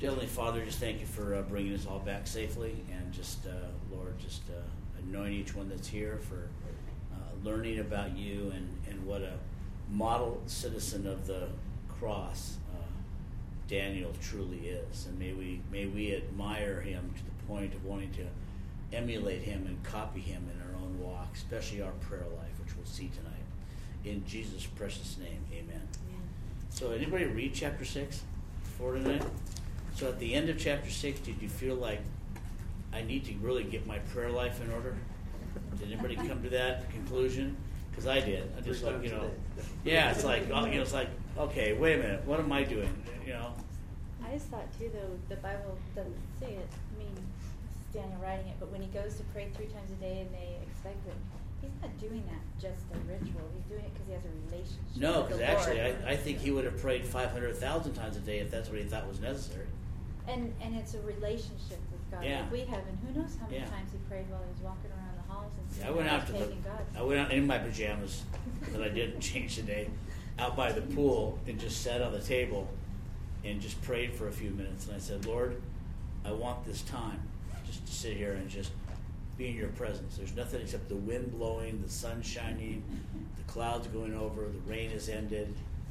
Heavenly Father, just thank you for bringing us all back safely, and just, Lord, just anoint each one that's here for learning about you and what a model citizen of the cross Daniel truly is. And may we admire him to the point of wanting to emulate him and copy him in our own walk, especially our prayer life, which we'll see tonight. In Jesus' precious name, amen. Amen. So anybody read chapter 6 for tonight? So at the end of chapter 6, did you feel like I need to really get my prayer life in order? Did anybody come to that conclusion? Because I did. I just like, yeah, it's like, it's like, okay, wait a minute, what am I doing? I just thought too, though, the Bible doesn't say it. I mean, it's Daniel writing it, but when he goes to pray 3 times a day and they expect it, he's not doing that just a ritual. He's doing it because he has a relationship. No, because actually, I think he would have prayed 500,000 times a day if that's what he thought was necessary. And it's a relationship with God. Yeah. Like we have, and who knows how many Yeah. times he prayed while he was walking around the halls and I went out God. I went out in my pajamas that I didn't change today, out by the pool, and just sat on the table and just prayed for a few minutes. And I said, Lord, I want this time just to sit here and just be in your presence. There's nothing except the wind blowing, the sun shining, the clouds going over, the rain has ended.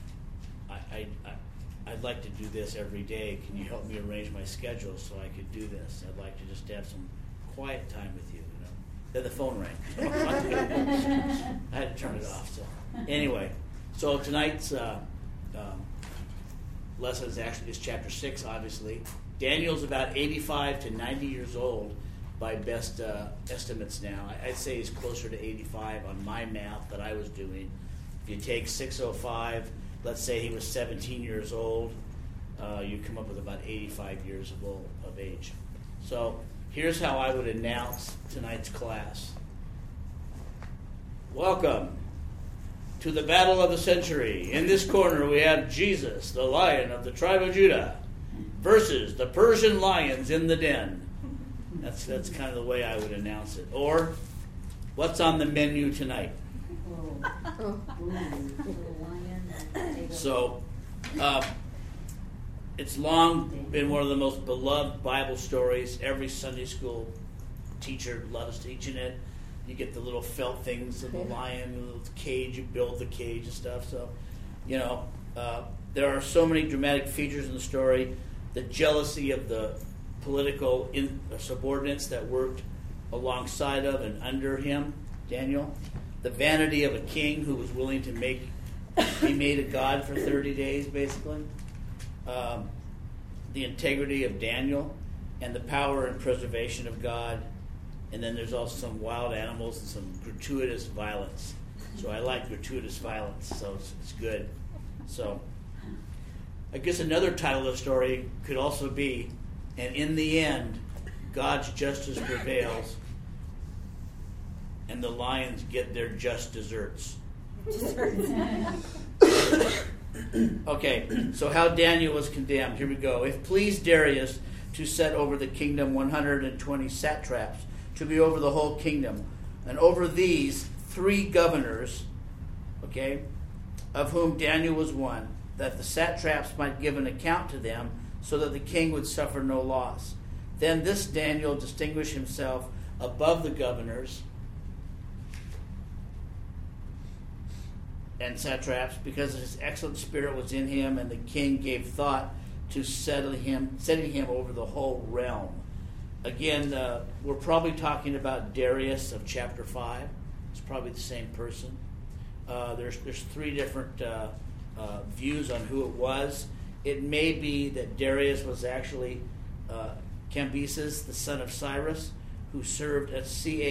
I'd like to do this every day. Can you help me arrange my schedule so I could do this? I'd like to just have some quiet time with you. Then the phone rang. I had to turn it off. So anyway, so tonight's lesson is chapter 6, obviously. Daniel's about 85 to 90 years old by best estimates now. I'd say he's closer to 85 on my math that I was doing. If you take 605, let's say he was 17 years old, you come up with about 85 years of age. So here's how I would announce tonight's class. Welcome to the battle of the century. In this corner we have Jesus, the Lion of the tribe of Judah, versus the Persian lions in the den. That's kind of the way I would announce it. Or, what's on the menu tonight? So, it's long been one of the most beloved Bible stories. Every Sunday school teacher loves teaching it. You get the little felt things of the lion, the little cage, you build the cage and stuff. So, there are so many dramatic features in the story. The jealousy of the political subordinates that worked alongside of and under him, Daniel. The vanity of a king who was willing to be made a god for 30 days, basically. The integrity of Daniel and the power and preservation of God. And then there's also some wild animals and some gratuitous violence. So I like gratuitous violence, so it's good. So I guess another title of the story could also be, and in the end, God's justice prevails, and the lions get their just desserts. Okay, so how Daniel was condemned. Here we go. It pleased Darius to set over the kingdom 120 satraps, to be over the whole kingdom, and over these 3 governors, okay, of whom Daniel was one, that the satraps might give an account to them, so that the king would suffer no loss. Then this Daniel distinguished himself above the governors and satraps, because his excellent spirit was in him, and the king gave thought to setting him over the whole realm. Again, we're probably talking about Darius of chapter 5. It's probably the same person. There's 3 different views on who it was. It may be that Darius was actually Cambyses, the son of Cyrus, who served at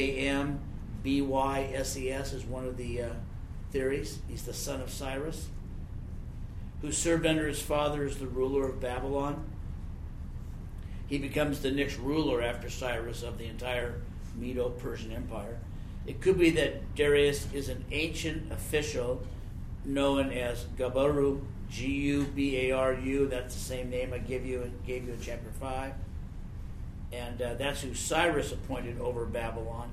Cambyses is one of the theories. He's the son of Cyrus, who served under his father as the ruler of Babylon. He becomes the next ruler after Cyrus of the entire Medo-Persian Empire. It could be that Darius is an ancient official known as Gabaru, Gubaru. That's the same name I gave you in chapter 5. And that's who Cyrus appointed over Babylon.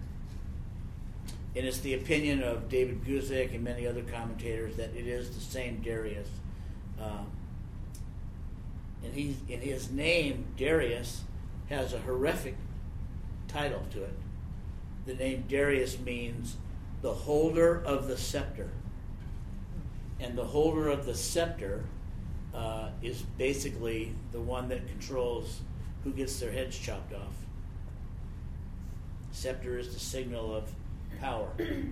And it's the opinion of David Guzik and many other commentators that it is the same Darius. And he's in his name, Darius, has a horrific title to it. The name Darius means the holder of the scepter. And the holder of the scepter is basically the one that controls who gets their heads chopped off. Scepter is the signal of power.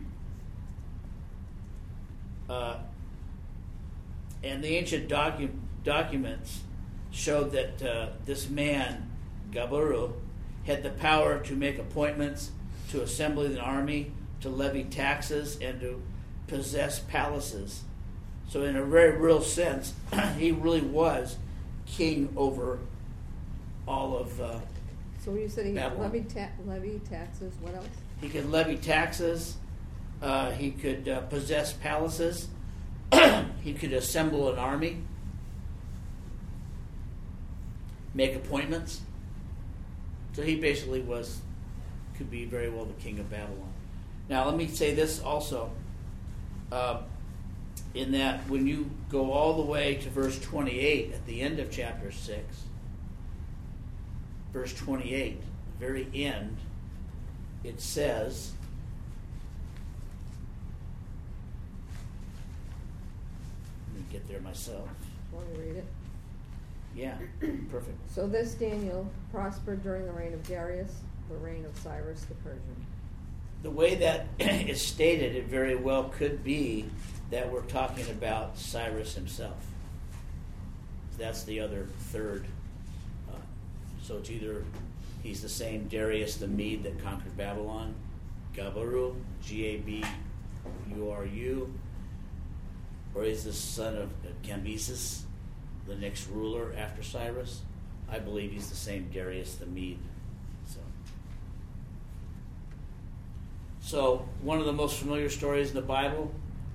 And the ancient documents showed that this man, Gabaru, had the power to make appointments, to assemble an army, to levy taxes, and to possess palaces. So in a very real sense, he really was king over all of So you said he Babylon. levy taxes, what else? He could levy taxes. He could possess palaces. He could assemble an army. Make appointments. So he basically could be very well the king of Babylon. Now let me say this also. In that when you go all the way to verse 28 at the end of chapter 6, verse 28, the very end, it says, let me get there myself. Want me to read it? Yeah, perfect. So this Daniel prospered during the reign of Darius, the reign of Cyrus the Persian. The way that is stated, it very well could be that we're talking about Cyrus himself. That's the other third. So it's either he's the same Darius the Mede that conquered Babylon, Gabaru, Gaburu, or he's the son of Cambyses, the next ruler after Cyrus. I believe he's the same Darius the Mede. So one of the most familiar stories in the Bible,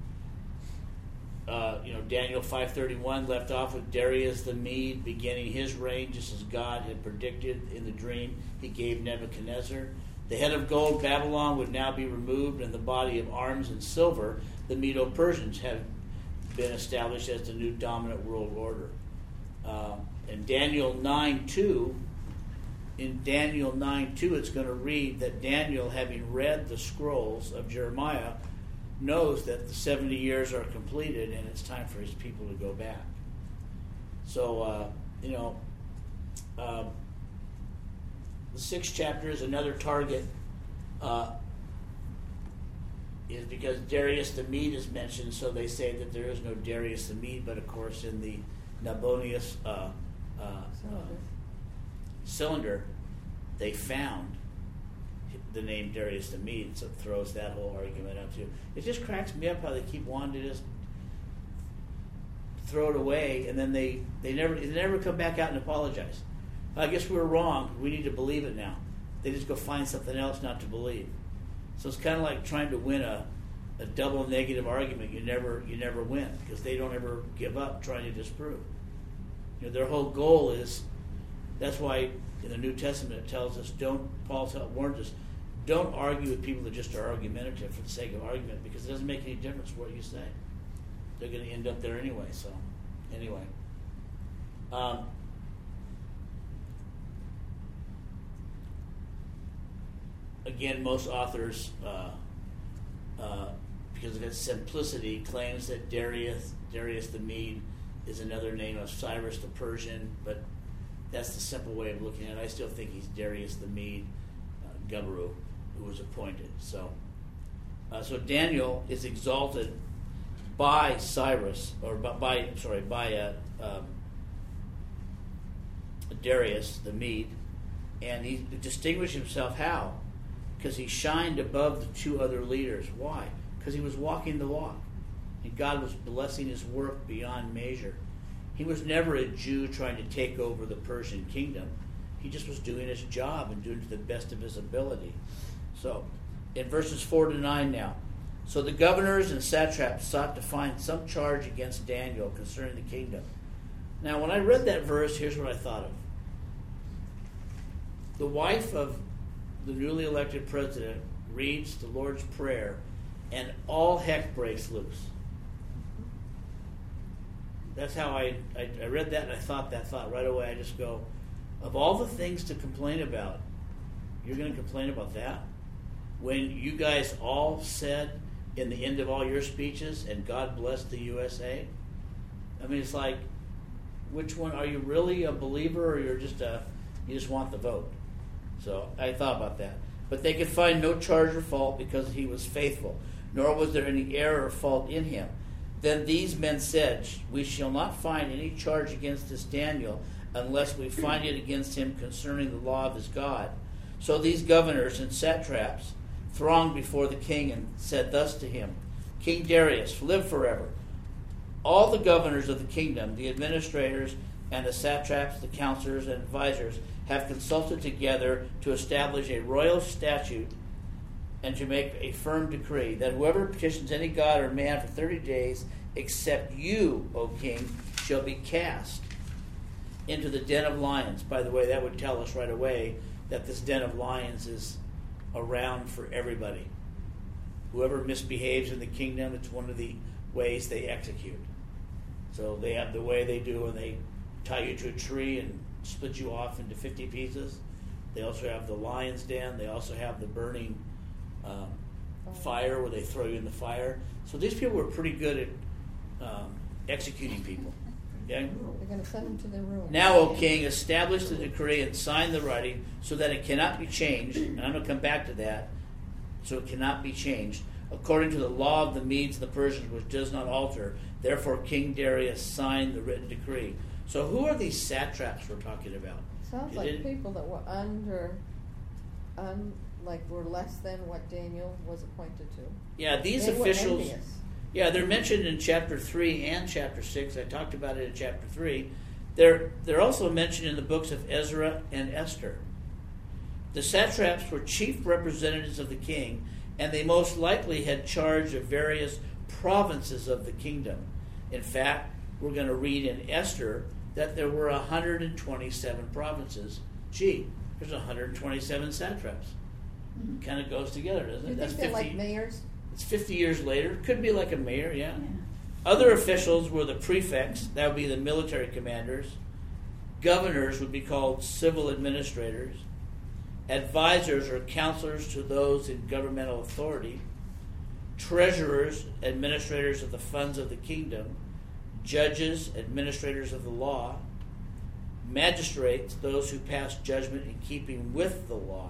Daniel 5:31 left off with Darius the Mede beginning his reign, just as God had predicted in the dream he gave Nebuchadnezzar. The head of gold, Babylon, would now be removed, and the body of arms and silver, the Medo-Persians, have been established as the new dominant world order. In Daniel 9:2, it's going to read that Daniel, having read the scrolls of Jeremiah, knows that the 70 years are completed and it's time for his people to go back. So, the 6th chapter is another target, is because Darius the Mede is mentioned, so they say that there is no Darius the Mede, but of course in the Nabonidus cylinder, they found the name Darius the Mede, so it throws that whole argument out too. It just cracks me up how they keep wanting to just throw it away, and then they never come back out and apologize. I guess we were wrong. We need to believe it now. They just go find something else not to believe. So it's kind of like trying to win a double negative argument. You never win, because they don't ever give up trying to disprove. Their whole goal is. That's why in the New Testament it tells us, Paul warns us, don't argue with people that just are argumentative for the sake of argument, because it doesn't make any difference what you say. They're going to end up there anyway. So, anyway. Again, most authors, because of its simplicity, claims that Darius the Mede is another name of Cyrus the Persian, but that's the simple way of looking at it. I still think he's Darius the Mede, Gabaru, who was appointed. So Daniel is exalted by Cyrus, or by Darius the Mede, and he distinguished himself how? Because he shined above the two other leaders. Why? Because he was walking the walk, and God was blessing his work beyond measure. He was never a Jew trying to take over the Persian kingdom. He just was doing his job and doing it to the best of his ability. So, in verses 4-9 now. So the governors and satraps sought to find some charge against Daniel concerning the kingdom. Now, when I read that verse, here's what I thought of. The wife of the newly elected president reads the Lord's Prayer, and all heck breaks loose. that's how I read that, and I thought that thought right away. I just go, of all the things to complain about, you're going to complain about that? When you guys all said in the end of all your speeches, and God bless the USA? I mean, it's like, which one? Are you really a believer, or you just want the vote? So I thought about that. But they could find no charge or fault because he was faithful, nor was there any error or fault in him. Then these men said, we shall not find any charge against this Daniel unless we find it against him concerning the law of his God. So these governors and satraps thronged before the king and said thus to him, King Darius, live forever. All the governors of the kingdom, the administrators and the satraps, the counselors and advisors, have consulted together to establish a royal statute and to make a firm decree that whoever petitions any god or man for 30 days, except you, O king, shall be cast into the den of lions. By the way, that would tell us right away that this den of lions is around for everybody. Whoever misbehaves in the kingdom, it's one of the ways they execute. So they have the way they do when they tie you to a tree and split you off into 50 pieces. They also have the lion's den. They also have the burning fire where they throw you in the fire. So these people were pretty good at executing people. Okay? They're going to send them to their room. Now, O king, establish the decree and sign the writing so that it cannot be changed. And I'm going to come back to that. So it cannot be changed, according to the law of the Medes and the Persians, which does not alter. Therefore, King Darius signed the written decree. So who are these satraps we're talking about? Sounds like people that were like were less than what Daniel was appointed to. Yeah, these They were officials. envious. Yeah, they're mentioned in chapter 3 and chapter 6. I talked about it in chapter 3. They're also mentioned in the books of Ezra and Esther. The satraps were chief representatives of the king, and they most likely had charge of various provinces of the kingdom. In fact, we're going to read in Esther that there were 127 provinces. Gee, there's 127 satraps. Kind of goes together, doesn't it? Do you think they're like mayors? It's 50 years later. Could be like a mayor, yeah. Other officials were the prefects. That would be the military commanders. Governors would be called civil administrators. Advisors or counselors to those in governmental authority. Treasurers, administrators of the funds of the kingdom. Judges, administrators of the law. Magistrates, those who pass judgment in keeping with the law.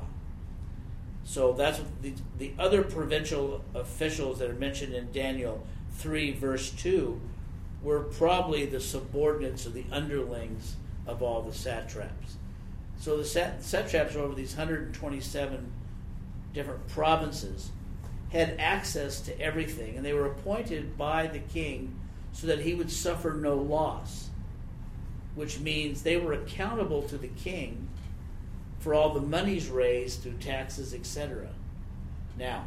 So that's what the other provincial officials that are mentioned in Daniel 3, verse 2, were probably the subordinates or the underlings of all the satraps. So the satraps over these 127 different provinces had access to everything, and they were appointed by the king so that he would suffer no loss, which means they were accountable to the king for all the monies raised through taxes, etc. Now,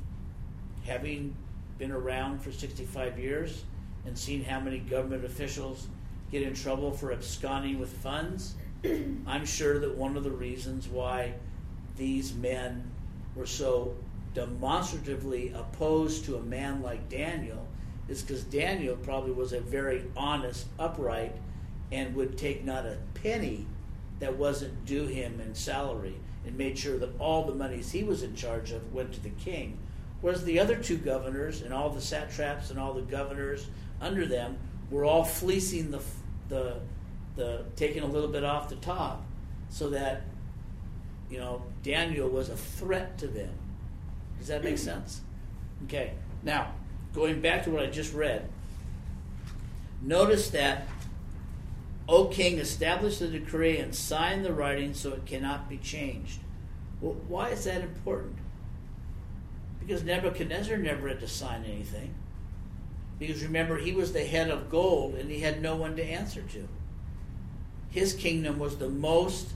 having been around for 65 years and seen how many government officials get in trouble for absconding with funds, I'm sure that one of the reasons why these men were so demonstratively opposed to a man like Daniel is because Daniel probably was a very honest, upright, and would take not a penny that wasn't due him in salary, and made sure that all the monies he was in charge of went to the king. Whereas the other two governors and all the satraps and all the governors under them were all fleecing the taking a little bit off the top, so that Daniel was a threat to them. Does that make sense? Okay. Now, going back to what I just read, notice that, O king, establish the decree and sign the writing so it cannot be changed. Well, why is that important? Because Nebuchadnezzar never had to sign anything. Because remember, he was the head of gold and he had no one to answer to. His kingdom was the most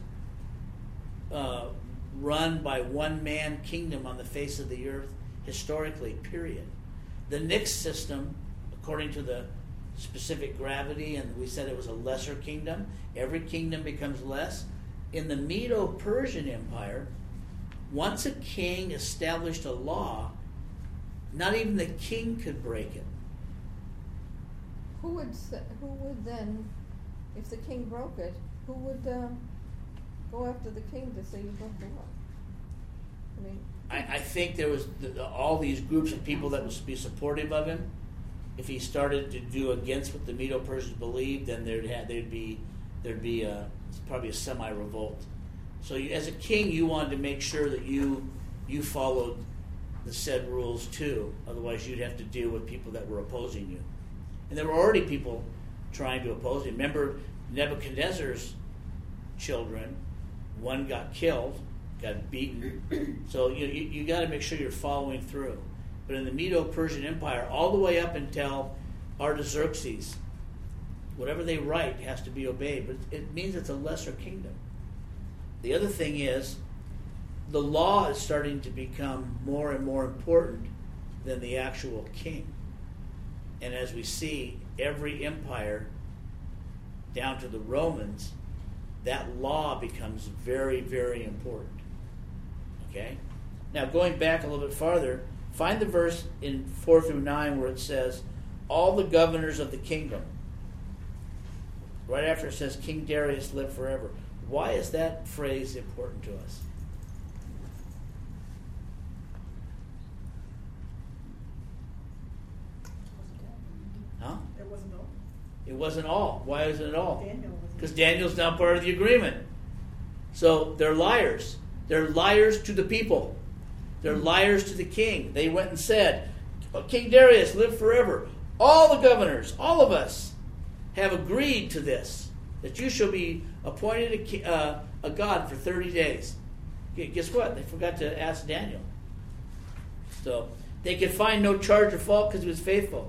run by one-man kingdom on the face of the earth historically, period. The next system, according to the specific gravity, and we said it was a lesser kingdom. Every kingdom becomes less. In the Medo-Persian Empire, once a king established a law, not even the king could break it. who would then, if the king broke it, who would go after the king to say you broke the law? I mean, I think there was all these groups of people that would be supportive of him. If he started to do against what the Medo-Persians believed, then there'd be probably a semi-revolt. So as a king, you wanted to make sure that you followed the said rules too. Otherwise, you'd have to deal with people that were opposing you. And there were already people trying to oppose him. Remember Nebuchadnezzar's children? One got killed, got beaten. So you got to make sure you're following through. But in the Medo-Persian Empire, all the way up until Artaxerxes, whatever they write has to be obeyed. But it means it's a lesser kingdom. The other thing is, the law is starting to become more and more important than the actual king. And as we see, every empire, down to the Romans, that law becomes very, very important. Okay? Now, going back a little bit farther, find the verse in 4 through 9 where it says, all the governors of the kingdom. Right after it says, King Darius lived forever. Why is that phrase important to us? Huh? It wasn't all. It wasn't all. Why isn't it all? Daniel wasn't. Because Daniel's not part of the agreement. So they're liars. They're liars to the people. They're liars to the king. They went and said, King Darius, live forever. All the governors, all of us, have agreed to this, that you shall be appointed a god for 30 days. Okay, guess what? They forgot to ask Daniel. So they could find no charge or fault because he was faithful.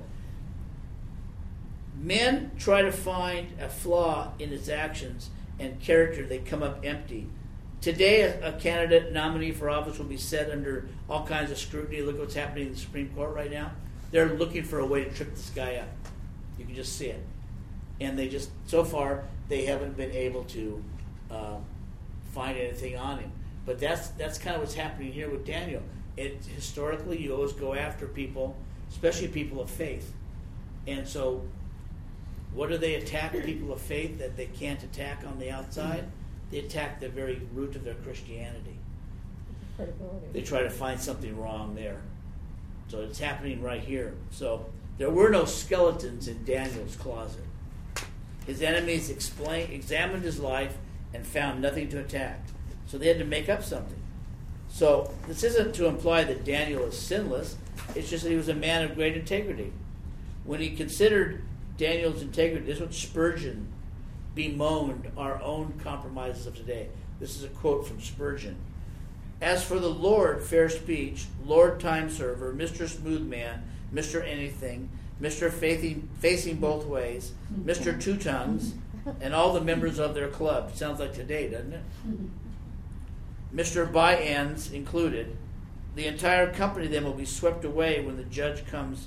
Men try to find a flaw in his actions and character. They come up empty. Today, a candidate nominee for office will be set under all kinds of scrutiny. Look what's happening in the Supreme Court right now. They're looking for a way to trip this guy up. You can just see it. And they just, so far, they haven't been able to find anything on him. But that's kind of what's happening here with Daniel. Historically, you always go after people, especially people of faith. And so, what do they attack people of faith that they can't attack on the outside? They attack the very root of their Christianity. credibility. They try to find something wrong there. So it's happening right here. So there were no skeletons in Daniel's closet. His enemies examined his life and found nothing to attack. So they had to make up something. So this isn't to imply that Daniel is sinless. It's just that he was a man of great integrity. When he considered Daniel's integrity, this is what Spurgeon bemoaned our own compromises of today. This is a quote from Spurgeon. As for the Lord, fair speech, Lord time server, Mr. Smooth Man, Mr. Anything, Mr. Facing both ways, Mr. Two Tongues, and all the members of their club. Sounds like today, doesn't it? Mr. By Ends included. The entire company then will be swept away when the judge comes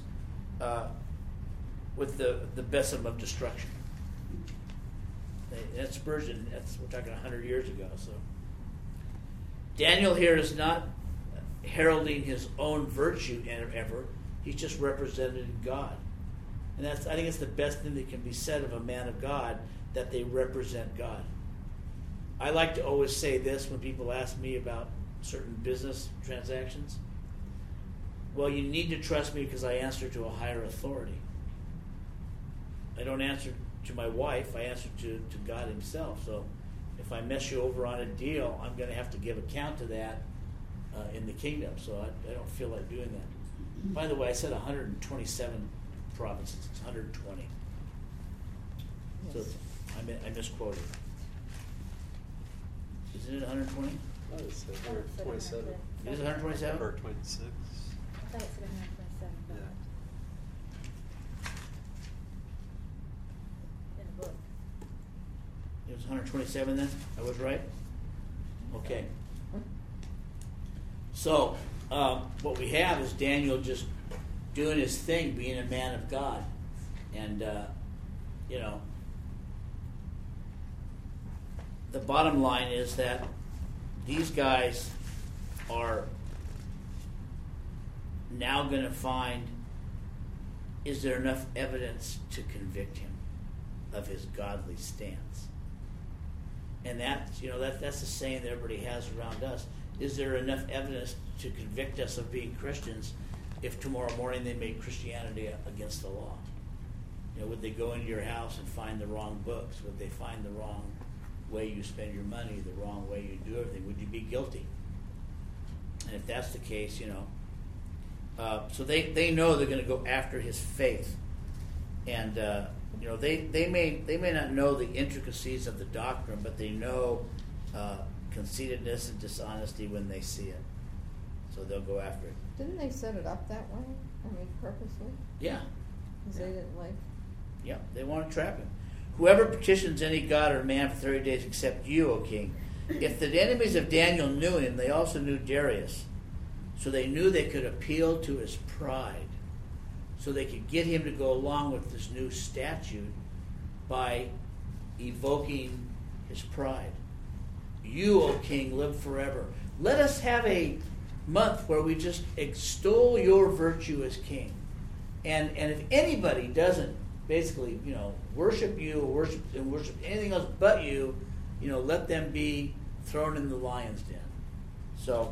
with the besom of destruction. That's Spurgeon. We're talking 100 years ago. So Daniel here is not heralding his own virtue ever. He's just representing God. And I think it's the best thing that can be said of a man of God, that they represent God. I like to always say this when people ask me about certain business transactions. Well, you need to trust me because I answer to a higher authority. I don't answer to my wife, I answer to God himself. So if I mess you over on a deal, I'm going to have to give account to that in the kingdom. So I don't feel like doing that. By the way, I said 127 provinces. It's 120. Yes. So I misquoted. Isn't it 120? Oh, it's 127. It is 127? Or 26. I thought it said 127, but Yeah. in the book. It was 127 then? I was right? Okay. So, what we have is Daniel just doing his thing, being a man of God. And, the bottom line is that these guys are now going to find is there enough evidence to convict him of his godly stance? And that's the saying that everybody has around us. Is there enough evidence to convict us of being Christians if tomorrow morning they made Christianity against the law? Would they go into your house and find the wrong books? Would they find the wrong way you spend your money, the wrong way you do everything? Would you be guilty? And if that's the case, so they know they're going to go after his faith, and they may not know the intricacies of the doctrine, but they know conceitedness and dishonesty when they see it, so they'll go after it. Didn't they set it up that way? I mean, purposely? Yeah. Because they didn't like. Yeah, they want to trap him. Whoever petitions any god or man for 30 days except you, O king. If the enemies of Daniel knew him, they also knew Darius. So they knew they could appeal to his pride. So they could get him to go along with this new statute by evoking his pride. You, O king, live forever. Let us have a month where we just extol your virtue as king. And if anybody doesn't basically, worship you or worship anything else but you, let them be thrown in the lion's den. So,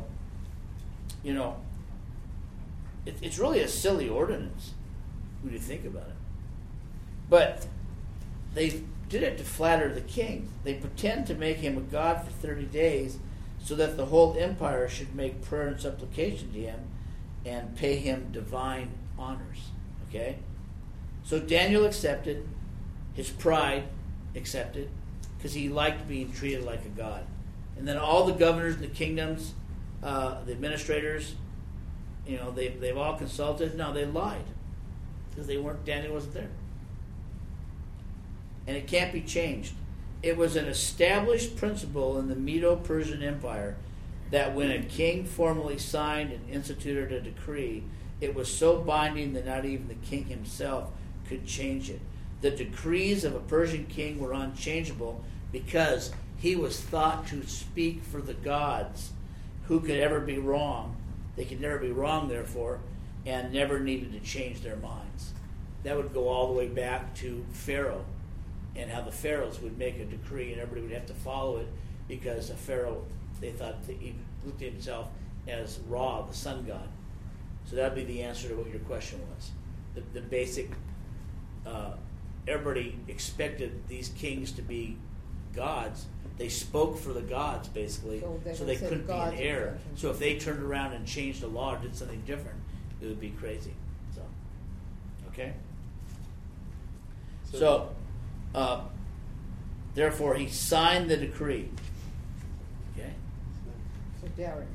it's really a silly ordinance when you think about it. But they did it to flatter the king. They pretend to make him a god for 30 days so that the whole empire should make prayer and supplication to him and pay him divine honors. Okay? So Daniel accepted, his pride accepted, because he liked being treated like a god. And then all the governors in the kingdoms, the administrators, they've all consulted. No, they lied, because Daniel wasn't there. And it can't be changed. It was an established principle in the Medo-Persian Empire that when a king formally signed and instituted a decree, it was so binding that not even the king himself could change it. The decrees of a Persian king were unchangeable because he was thought to speak for the gods, who could ever be wrong. They could never be wrong, therefore, and never needed to change their minds. That would go all the way back to Pharaoh, and how the pharaohs would make a decree and everybody would have to follow it, because a pharaoh, they thought that he looked at himself as Ra, the sun god. So that would be the answer to what your question was. The basic, everybody expected these kings to be gods. They spoke for the gods, basically, so they couldn't be in error. So if they turned around and changed the law or did something different, it would be crazy. So, okay? So therefore, he signed the decree. Okay? So Darius.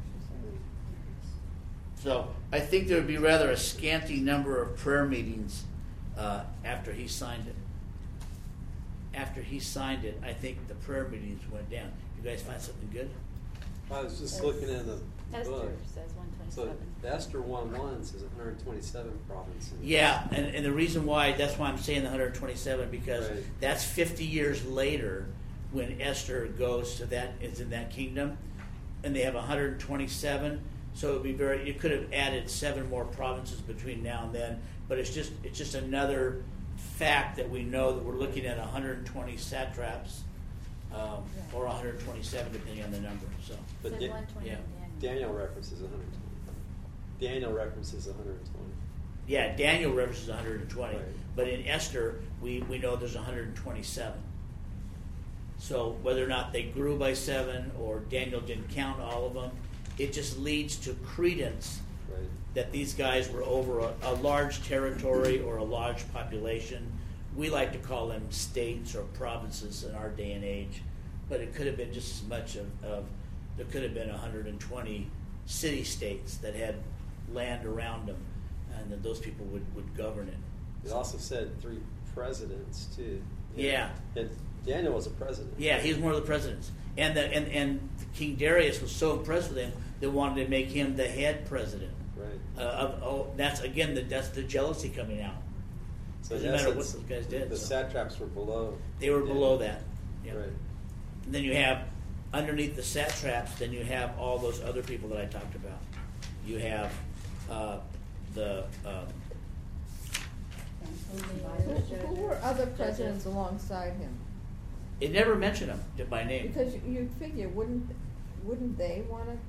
So I think there would be rather a scanty number of prayer meetings after he signed it. After he signed it, I think the prayer meetings went down. You guys find something good? I was just looking in the Esther book. says 127. So Esther 1:1 says 127 provinces. Yeah, and the reason why, that's why I'm saying the 127, because Right. that's 50 years later when Esther goes to that, is in that kingdom, and they have 127. So it could have added 7 more provinces between now and then, but it's just another fact that we know that we're looking at 120 satraps, or 127 depending on the number. So, But Said 120 yeah. in Daniel references 120. Daniel references 120. yeah, Daniel references 120, Right. but in Esther we know there's 127. So whether or not they grew by 7 or Daniel didn't count all of them, it just leads to credence Right. that these guys were over a large territory or a large population. We like to call them states or provinces in our day and age, but it could have been just as much of there could have been 120 city-states that had land around them, and that those people would govern it. It also said 3 presidents too. Yeah. And Daniel was a president. Yeah, he was one of the presidents, and King Darius was so impressed with him they wanted to make him the head president. Right. That's the jealousy coming out. So Doesn't matter what those guys did. The so. satraps were below. They were Daniel. below that. Yeah. Right. And then you have, underneath the satraps, then you have all those other people that I talked about. You have Who were other presidents alongside him? It never mentioned them by name. Because you'd figure, wouldn't they want to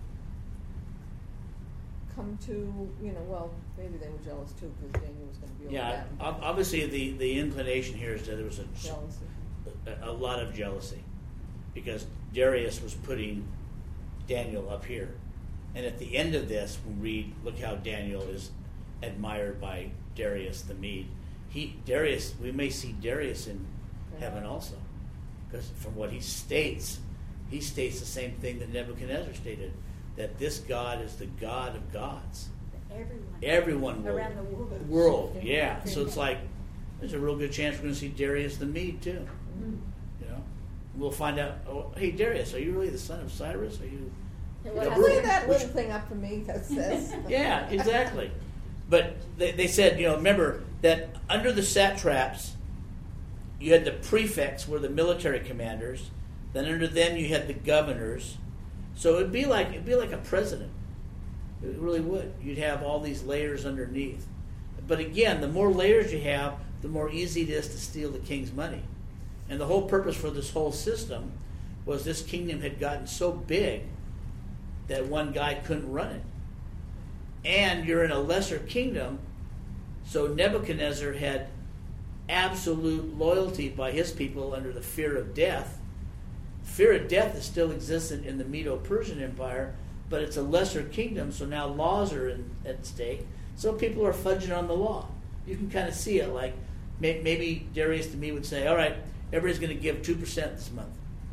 come to, well, maybe they were jealous too because Daniel was going to be over Yeah, that. obviously the inclination here is that there was Jealousy. a lot of jealousy because Darius was putting Daniel up here. And at the end of this, we read, look how Daniel is admired by Darius the Mede. We may see Darius in heaven also. Because from what he states the same thing that Nebuchadnezzar stated, that this God is the God of gods. Everyone will. Around the world, yeah. So it's like, there's a real good chance we're going to see Darius the Mede too. Mm-hmm. We'll find out, hey Darius, are you really the son of Cyrus? Are you... Leave that little thing up to me that says. Yeah, exactly. But they said, remember that under the satraps, you had the prefects were the military commanders. Then under them you had the governors. So it'd be like a president. It really would. You'd have all these layers underneath. But again, the more layers you have, the more easy it is to steal the king's money. And the whole purpose for this whole system was this kingdom had gotten so big that one guy couldn't run it. And you're in a lesser kingdom, so Nebuchadnezzar had absolute loyalty by his people under the fear of death. Fear of death is still existent in the Medo-Persian Empire, but it's a lesser kingdom, so now laws are at stake. So people are fudging on the law. You can kind of see it, like maybe Darius the Mede would say, all right, everybody's going to give 2% this month.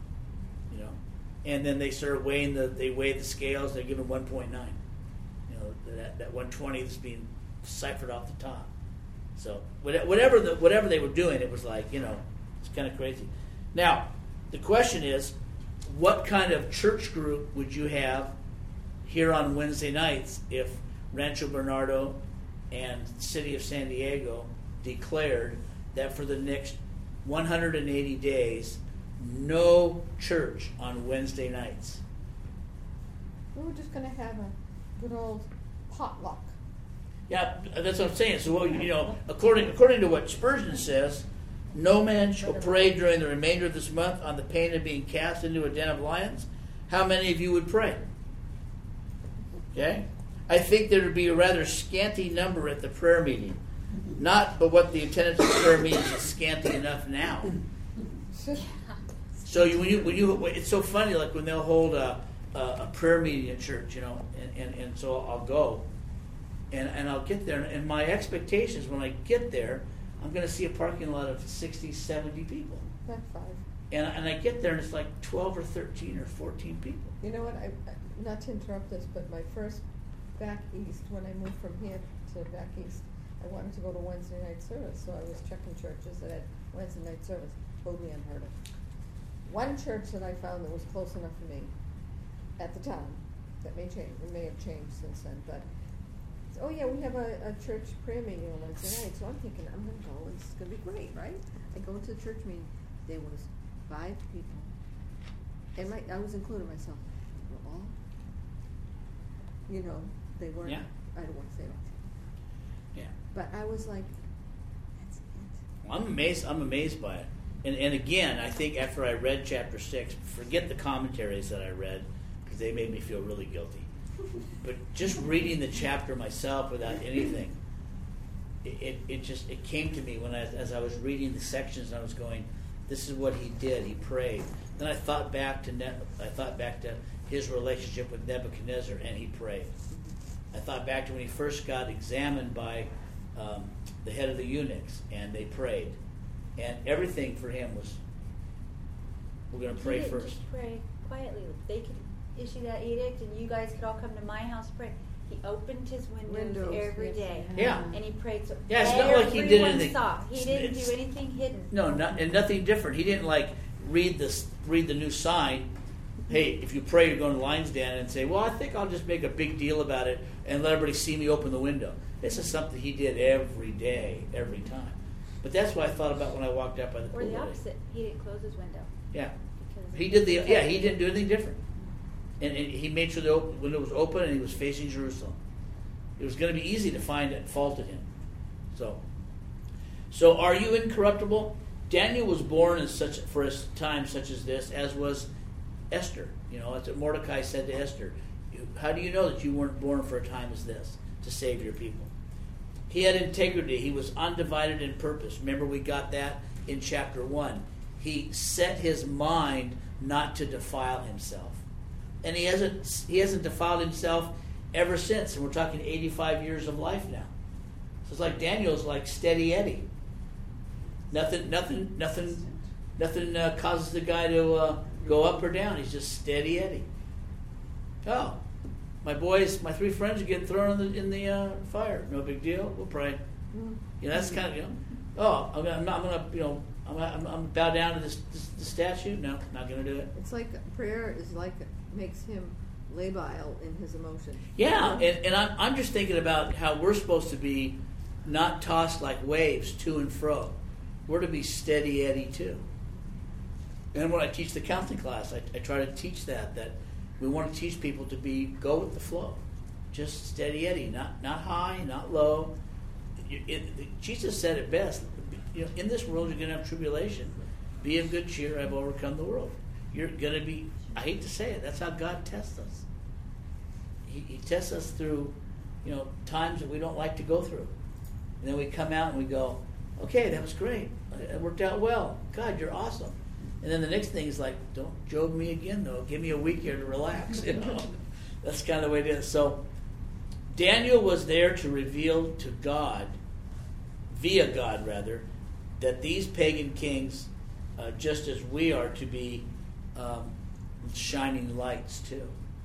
And then they start weighing they weigh the scales, they're giving 1.9. That 120 is being ciphered off the top. So whatever they were doing, it was like, it's kind of crazy. Now, the question is, what kind of church group would you have here on Wednesday nights if Rancho Bernardo and the city of San Diego declared that for the next 180 days, no church on Wednesday nights? We were just going to have a good old potluck. Yeah, that's what I'm saying. So, according to what Spurgeon says, no man shall pray during the remainder of this month on the pain of being cast into a den of lions. How many of you would pray? Okay? I think there would be a rather scanty number at the prayer meeting. But what the attendance at prayer meetings is scanty enough now. So it's so funny, like when they'll hold a prayer meeting at church, and so I'll go, and I'll get there, and my expectations when I get there, I'm going to see a parking lot of 60, 70 people. That's fine. And I get there, and it's like 12 or 13 or 14 people. You know what? I not to interrupt this, but my first back east, when I moved from here to back east, I wanted to go to Wednesday night service, so I was checking churches that had Wednesday night service. Totally unheard of. One church that I found that was close enough for me at the time, that may change, it may have changed since then, but oh yeah, we have a church prayer meeting on Wednesday night, so I'm thinking I'm going to go, and it's going to be great, right? I go to the church meeting, there was 5 people, and I was including myself. They were all, they weren't, yeah. I don't want to say it. Yeah. But I was like, that's it. Well, I'm amazed by it. And again, I think after I read chapter 6, forget the commentaries that I read, because they made me feel really guilty. But just reading the chapter myself without anything, it came to me as I was reading the sections, and I was going, this is what he did. He prayed. Then I thought back to his relationship with Nebuchadnezzar, and he prayed. I thought back to when he first got examined by the head of the eunuchs, and they prayed. And everything for him was, we're going to pray first. Just pray quietly. They could issue that edict, and you guys could all come to my house pray. He opened his windows every day. Yeah. And he prayed so yeah, it's not like he did anything. Saw. He didn't do anything hidden. No, and nothing different. He didn't read the new sign. Hey, if you pray, you're going to the lion's den, and say, well, I think I'll just make a big deal about it and let everybody see me open the window. This is something he did every day, every time. But that's what I thought about when I walked out by the pool. Or the opposite. He didn't close his window. Yeah. He didn't do anything different. And he made sure the window was open and he was facing Jerusalem. It was going to be easy to find fault in him. So, So are you incorruptible? Daniel was born for a time such as this, as was Esther. That's what Mordecai said to Esther. How do you know that you weren't born for a time as this, to save your people? He had integrity. He was undivided in purpose. Remember, we got that in chapter 1. He set his mind not to defile himself. And he hasn't defiled himself ever since. And we're talking 85 years of life now. So it's like Daniel's like steady Eddie. Nothing causes the guy to go up or down. He's just steady Eddie. Oh, my 3 friends are getting thrown in the fire. No big deal. We'll pray. That's kind of I'm gonna bow down to this statue. No, not gonna do it. It's like prayer is like makes him labile in his emotion. Yeah, and I'm just thinking about how we're supposed to be not tossed like waves to and fro. We're to be steady Eddie too. And when I teach the counseling class, I try to teach that we want to teach people to go with the flow, just steady Eddie, not high, not low. Jesus said it best. In this world you're going to have tribulation. Be of good cheer. I've overcome the world. You're going to be. I hate to say it. That's how God tests us. He tests us through, times that we don't like to go through, and then we come out and we go, okay, that was great. It worked out well. God, you're awesome. And then the next thing is like, don't Job me again, though. Give me a week here to relax. That's kind of the way it is. So Daniel was there to reveal to God, via God rather, that these pagan kings, just as we are to be shining lights too.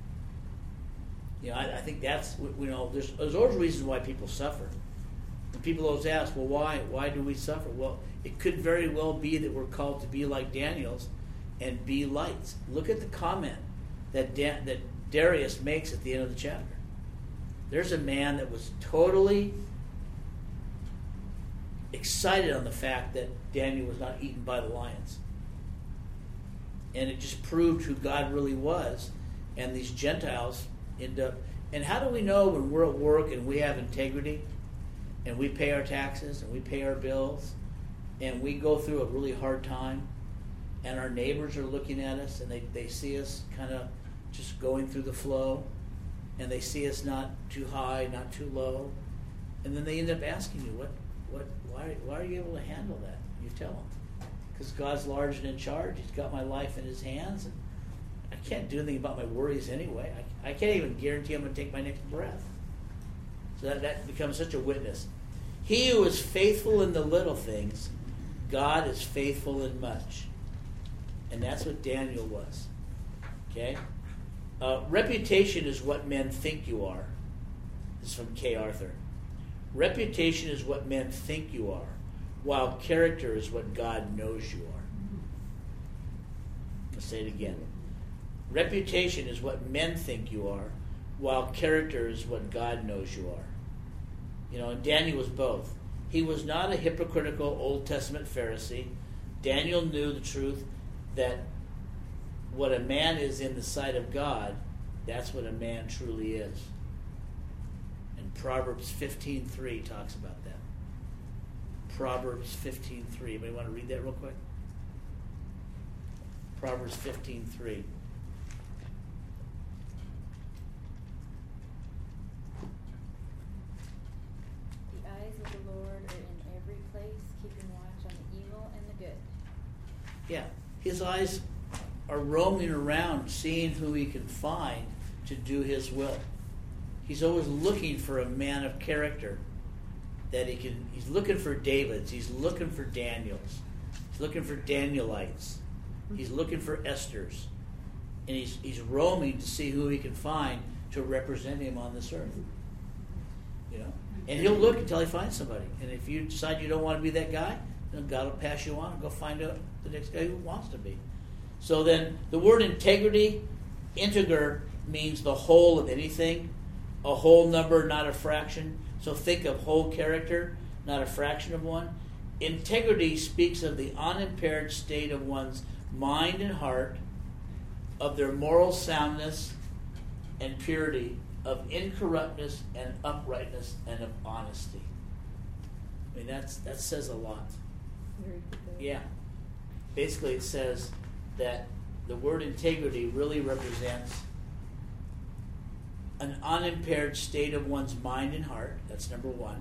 I think that's, there's always reasons why people suffer. And people always ask, well, why? Why do we suffer? Well, it could very well be that we're called to be like Daniel's and be lights. Look at the comment that Darius makes at the end of the chapter. There's a man that was totally excited on the fact that Daniel was not eaten by the lions. And it just proved who God really was. And these Gentiles end up... And how do we know when we're at work and we have integrity and we pay our taxes and we pay our bills and we go through a really hard time and our neighbors are looking at us and they see us kind of just going through the flow and they see us not too high, not too low, and then they end up asking you, why are you able to handle that? You tell them, because God's large and in charge. He's got my life in his hands, and I can't do anything about my worries anyway. I can't even guarantee I'm going to take my next breath. So that becomes such a witness. He who is faithful in the little things, God is faithful in much. And that's what Daniel was. Okay? Reputation is what men think you are. This is from Kay Arthur. Reputation is what men think you are, while character is what God knows you are. I'll say it again. Reputation is what men think you are, while character is what God knows you are. And Daniel was both. He was not a hypocritical Old Testament Pharisee. Daniel knew the truth that what a man is in the sight of God, that's what a man truly is. And Proverbs 15:3 talks about that. Proverbs 15:3. Anybody want to read that real quick? Proverbs 15:3. The eyes of the Lord are in every place, keeping watch on the evil and the good. Yeah, his eyes are roaming around, seeing who he can find to do his will. He's always looking for a man of character that he's looking for Davids, he's looking for Daniels, he's looking for Danielites, he's looking for Esthers, and he's roaming to see who he can find to represent him on this earth. And he'll look until he finds somebody. And if you decide you don't want to be that guy, then God will pass you on and go find out the next guy who wants to be. So then the word integrity, integer, means the whole of anything, a whole number, not a fraction. So think of whole character, not a fraction of one. Integrity speaks of the unimpaired state of one's mind and heart, of their moral soundness and purity, of incorruptness and uprightness and of honesty. I mean, that says a lot. Can you repeat that? Yeah. Basically, it says that the word integrity really represents an unimpaired state of one's mind and heart. That's number one.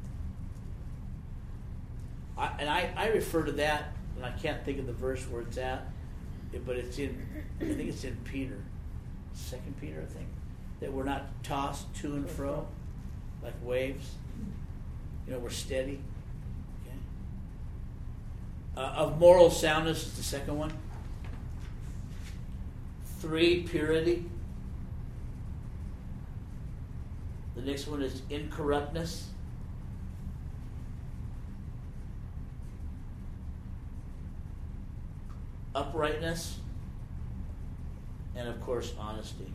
I refer to that, and I can't think of the verse where it's at, but I think it's in Peter, 2 Peter, I think, that we're not tossed to and fro like waves. We're steady. Okay. Of moral soundness is the second one. 3, purity. The next one is incorruptness. Uprightness. And of course, honesty.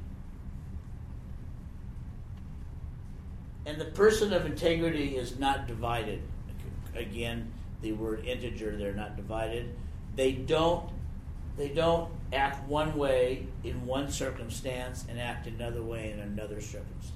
And the person of integrity is not divided. Again, the word integer, they're not divided. They don't act one way in one circumstance and act another way in another circumstance.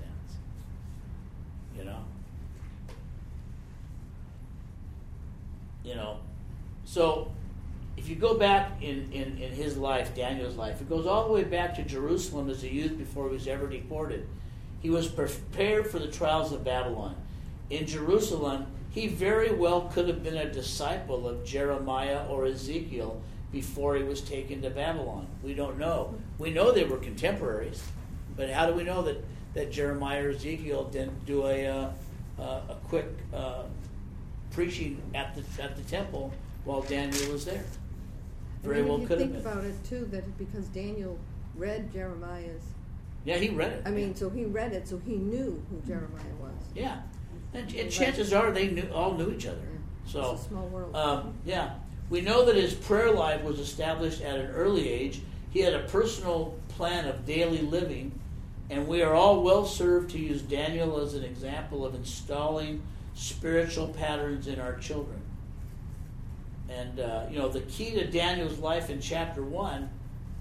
So if you go back in his life, Daniel's life, it goes all the way back to Jerusalem as a youth before he was ever deported. He was prepared for the trials of Babylon. In Jerusalem, he very well could have been a disciple of Jeremiah or Ezekiel before he was taken to Babylon. We don't know. We know they were contemporaries, but how do we know that Jeremiah or Ezekiel didn't do a quick preaching at the temple while Daniel was there? Very well could have been. If you think about it too, that because Daniel read Jeremiah's. Yeah, he read it. I mean, so he read it, so he knew who Jeremiah was. Yeah, and chances are they all knew each other. Yeah. So It's a small world. yeah, we know that his prayer life was established at an early age. He had a personal plan of daily living, and we are all well served to use Daniel as an example of installing spiritual patterns in our children. And the key to Daniel's life in chapter 1,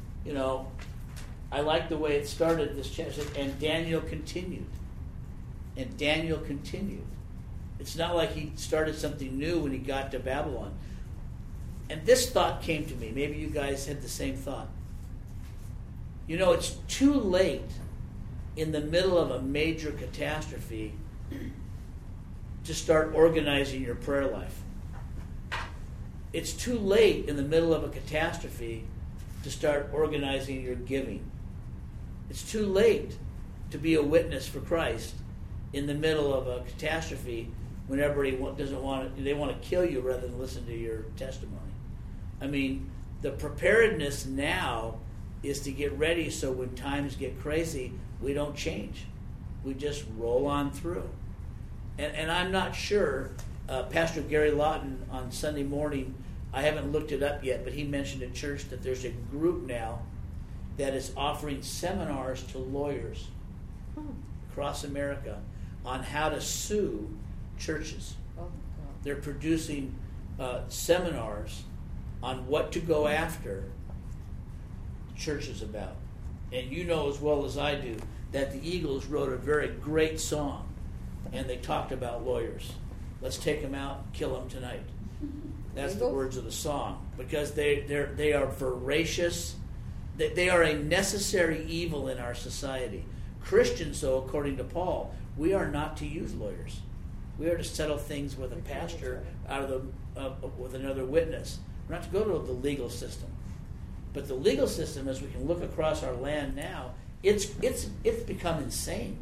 I like the way it started, this chapter, and Daniel continued. And Daniel continued. It's not like he started something new when he got to Babylon. And this thought came to me. Maybe you guys had the same thought. It's too late in the middle of a major catastrophe to start organizing your prayer life. It's too late in the middle of a catastrophe to start organizing your giving. It's too late to be a witness for Christ in the middle of a catastrophe when everybody they want to kill you rather than listen to your testimony. I mean, the preparedness now is to get ready so when times get crazy, we don't change. We just roll on through. And I'm not sure, Pastor Gary Lawton on Sunday morning, I haven't looked it up yet, but he mentioned at church that there's a group now that is offering seminars to lawyers across America on how to sue churches. Oh, God. They're producing seminars on what to go after churches about. And you know as well as I do that the Eagles wrote a very great song, and they talked about lawyers. Let's take them out, kill them tonight. That's the words of the song, because they are voracious. They are a necessary evil in our society. Christians, though, according to Paul, we are not to use lawyers. We are to settle things with a pastor with another witness. We're not to go to the legal system. But the legal system, as we can look across our land now, it's become insane.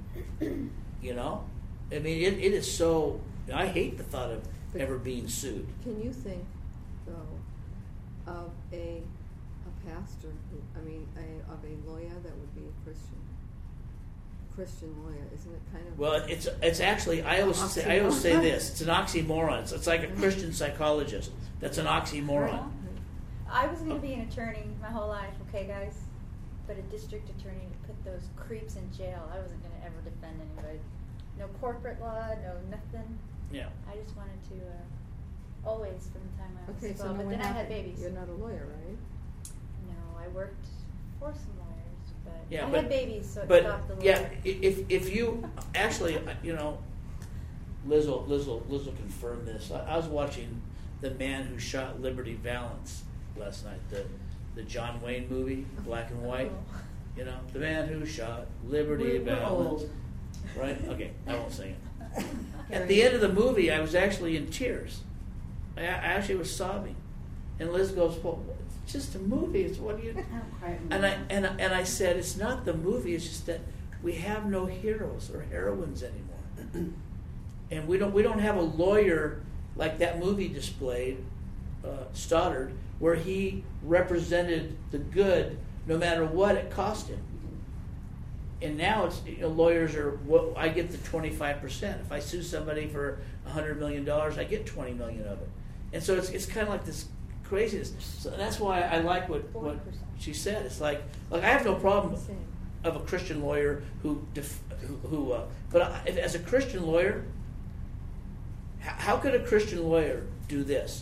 I mean, it is so. I hate the thought of ever being sued. Can you think, though, of a pastor, of a lawyer that would be a Christian lawyer? Isn't it kind of? Well, it's actually, I always say this. It's an oxymoron. It's like a Christian psychologist. That's an oxymoron. I was going to be an attorney my whole life, okay, guys? But a district attorney to put those creeps in jail. I wasn't going to ever defend anybody. No corporate law, no nothing. Yeah. I just wanted to always from the time I was 12. So but then I had babies. You're not a lawyer, right? No, I worked for some lawyers, but I but, had babies, so it but, stopped the law. Yeah, if you actually, Liz will confirm this. I was watching The Man Who Shot Liberty Valance last night, the John Wayne movie, black and white. You know, The Man Who Shot Liberty Valance. Right? Okay, I won't sing it. At the end of the movie, I was actually in tears. I actually was sobbing. And Liz goes, well, it's just a movie. It's what do you... And I said, it's not the movie. It's just that we have no heroes or heroines anymore. And we don't have a lawyer like that movie displayed, Stoddard, where he represented the good no matter what it cost him. And now it's lawyers are I get the 25%. If I sue somebody for $100 million, I get $20 million of it. And so it's kind of like this craziness. So that's why I like what she said. It's like I have no problem of a Christian lawyer as a Christian lawyer, how could a Christian lawyer do this?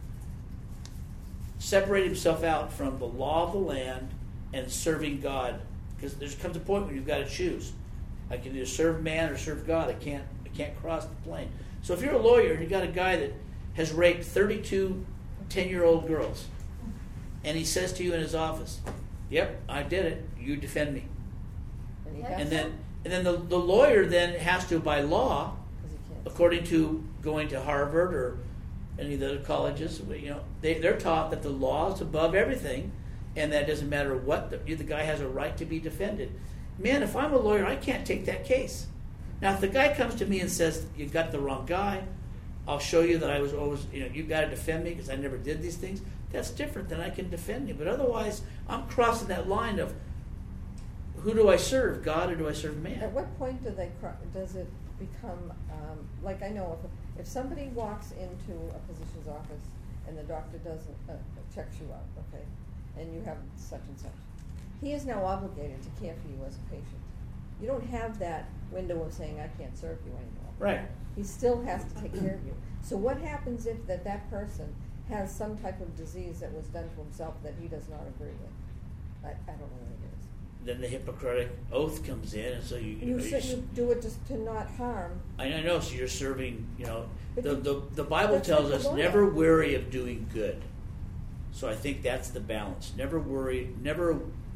Separate himself out from the law of the land and serving God. Because there comes a point when you've got to choose. I can either serve man or serve God. I can't cross the plane. So if you're a lawyer and you've got a guy that has raped 32 10-year-old girls, and he says to you in his office, "Yep, I did it. You defend me." And then the lawyer then has to, by law, according to going to Harvard or any of the other colleges, they're taught that the law is above everything. And that doesn't matter what, the guy has a right to be defended. Man, if I'm a lawyer, I can't take that case. Now, if the guy comes to me and says, you got the wrong guy, I'll show you that I was always, you've got to defend me because I never did these things, that's different than I can defend you. But otherwise, I'm crossing that line of who do I serve, God or do I serve man? At what point does it become, like I know, if somebody walks into a physician's office and the doctor doesn't checks you out, okay, and you have such and such, he is now obligated to care for you as a patient. You don't have that window of saying, I can't serve you anymore. Right. He still has to take care of you. So what happens if that person has some type of disease that was done to himself that he does not agree with? I don't know what it is. Then the Hippocratic Oath comes in, and so you do it just to not harm. I know, so you're serving, the Bible tells us never weary of doing good. So I think that's the balance. Never worry, never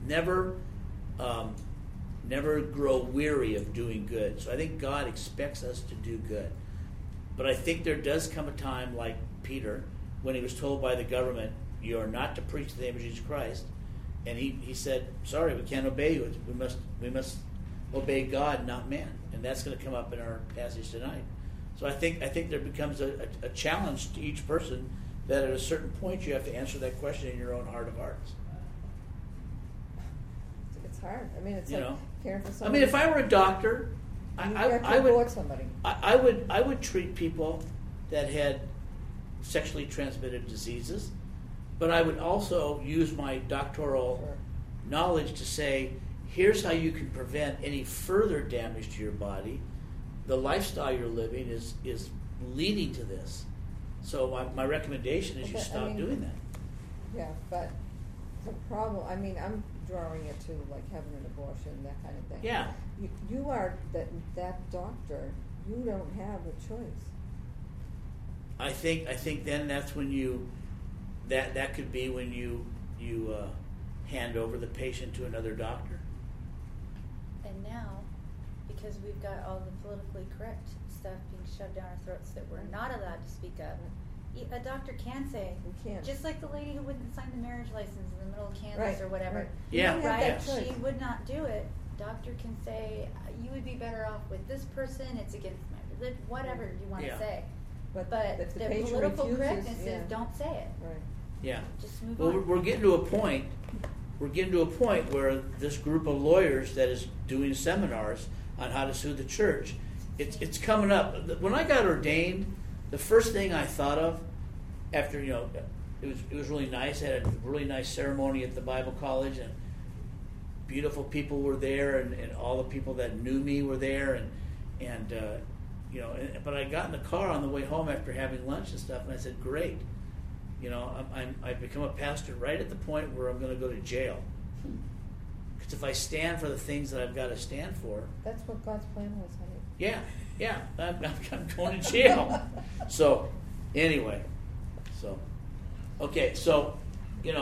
grow weary of doing good. So I think God expects us to do good. But I think there does come a time, like Peter, when he was told by the government, you are not to preach the name of Jesus Christ. And he said, sorry, we can't obey you. We must obey God, not man. And that's going to come up in our passage tonight. So I think there becomes a challenge to each person that at a certain point you have to answer that question in your own heart of hearts. It's hard. I mean, it's like caring for somebody. I mean, if I were a doctor, I would somebody. I would treat people that had sexually transmitted diseases, but I would also use my doctoral knowledge to say, here's how you can prevent any further damage to your body. The lifestyle you're living is leading to this. So my recommendation is you stop doing that. Yeah, but the problem, I mean, I'm drawing it to like having an abortion, that kind of thing. Yeah. You are that doctor. You don't have a choice. I think then that's when that could be when you hand over the patient to another doctor. And now, because we've got all the politically correct stuff being shoved down our throats that we're not allowed to speak of, a doctor can say, just like the lady who wouldn't sign the marriage license in the middle of Kansas or whatever. Right. Yeah. Right? She would not do it. Doctor can say, you would be better off with this person, it's against my religion, whatever you want to say. But if the patient political refuses, correctness is don't say it. Right. Yeah. Just move Well, on. we're getting to a point. We're getting to a point where this group of lawyers that is doing seminars on how to sue the church, it's coming up. When I got ordained, the first thing I thought of after it was really nice. I had a really nice ceremony at the Bible College, and beautiful people were there, and all the people that knew me were there, but I got in the car on the way home after having lunch and stuff, and I said, great. I've become a pastor right at the point where I'm going to go to jail. Because if I stand for the things that I've got to stand for. That's what God's plan was, honey. Yeah, I'm going to jail. So, anyway, okay, so, None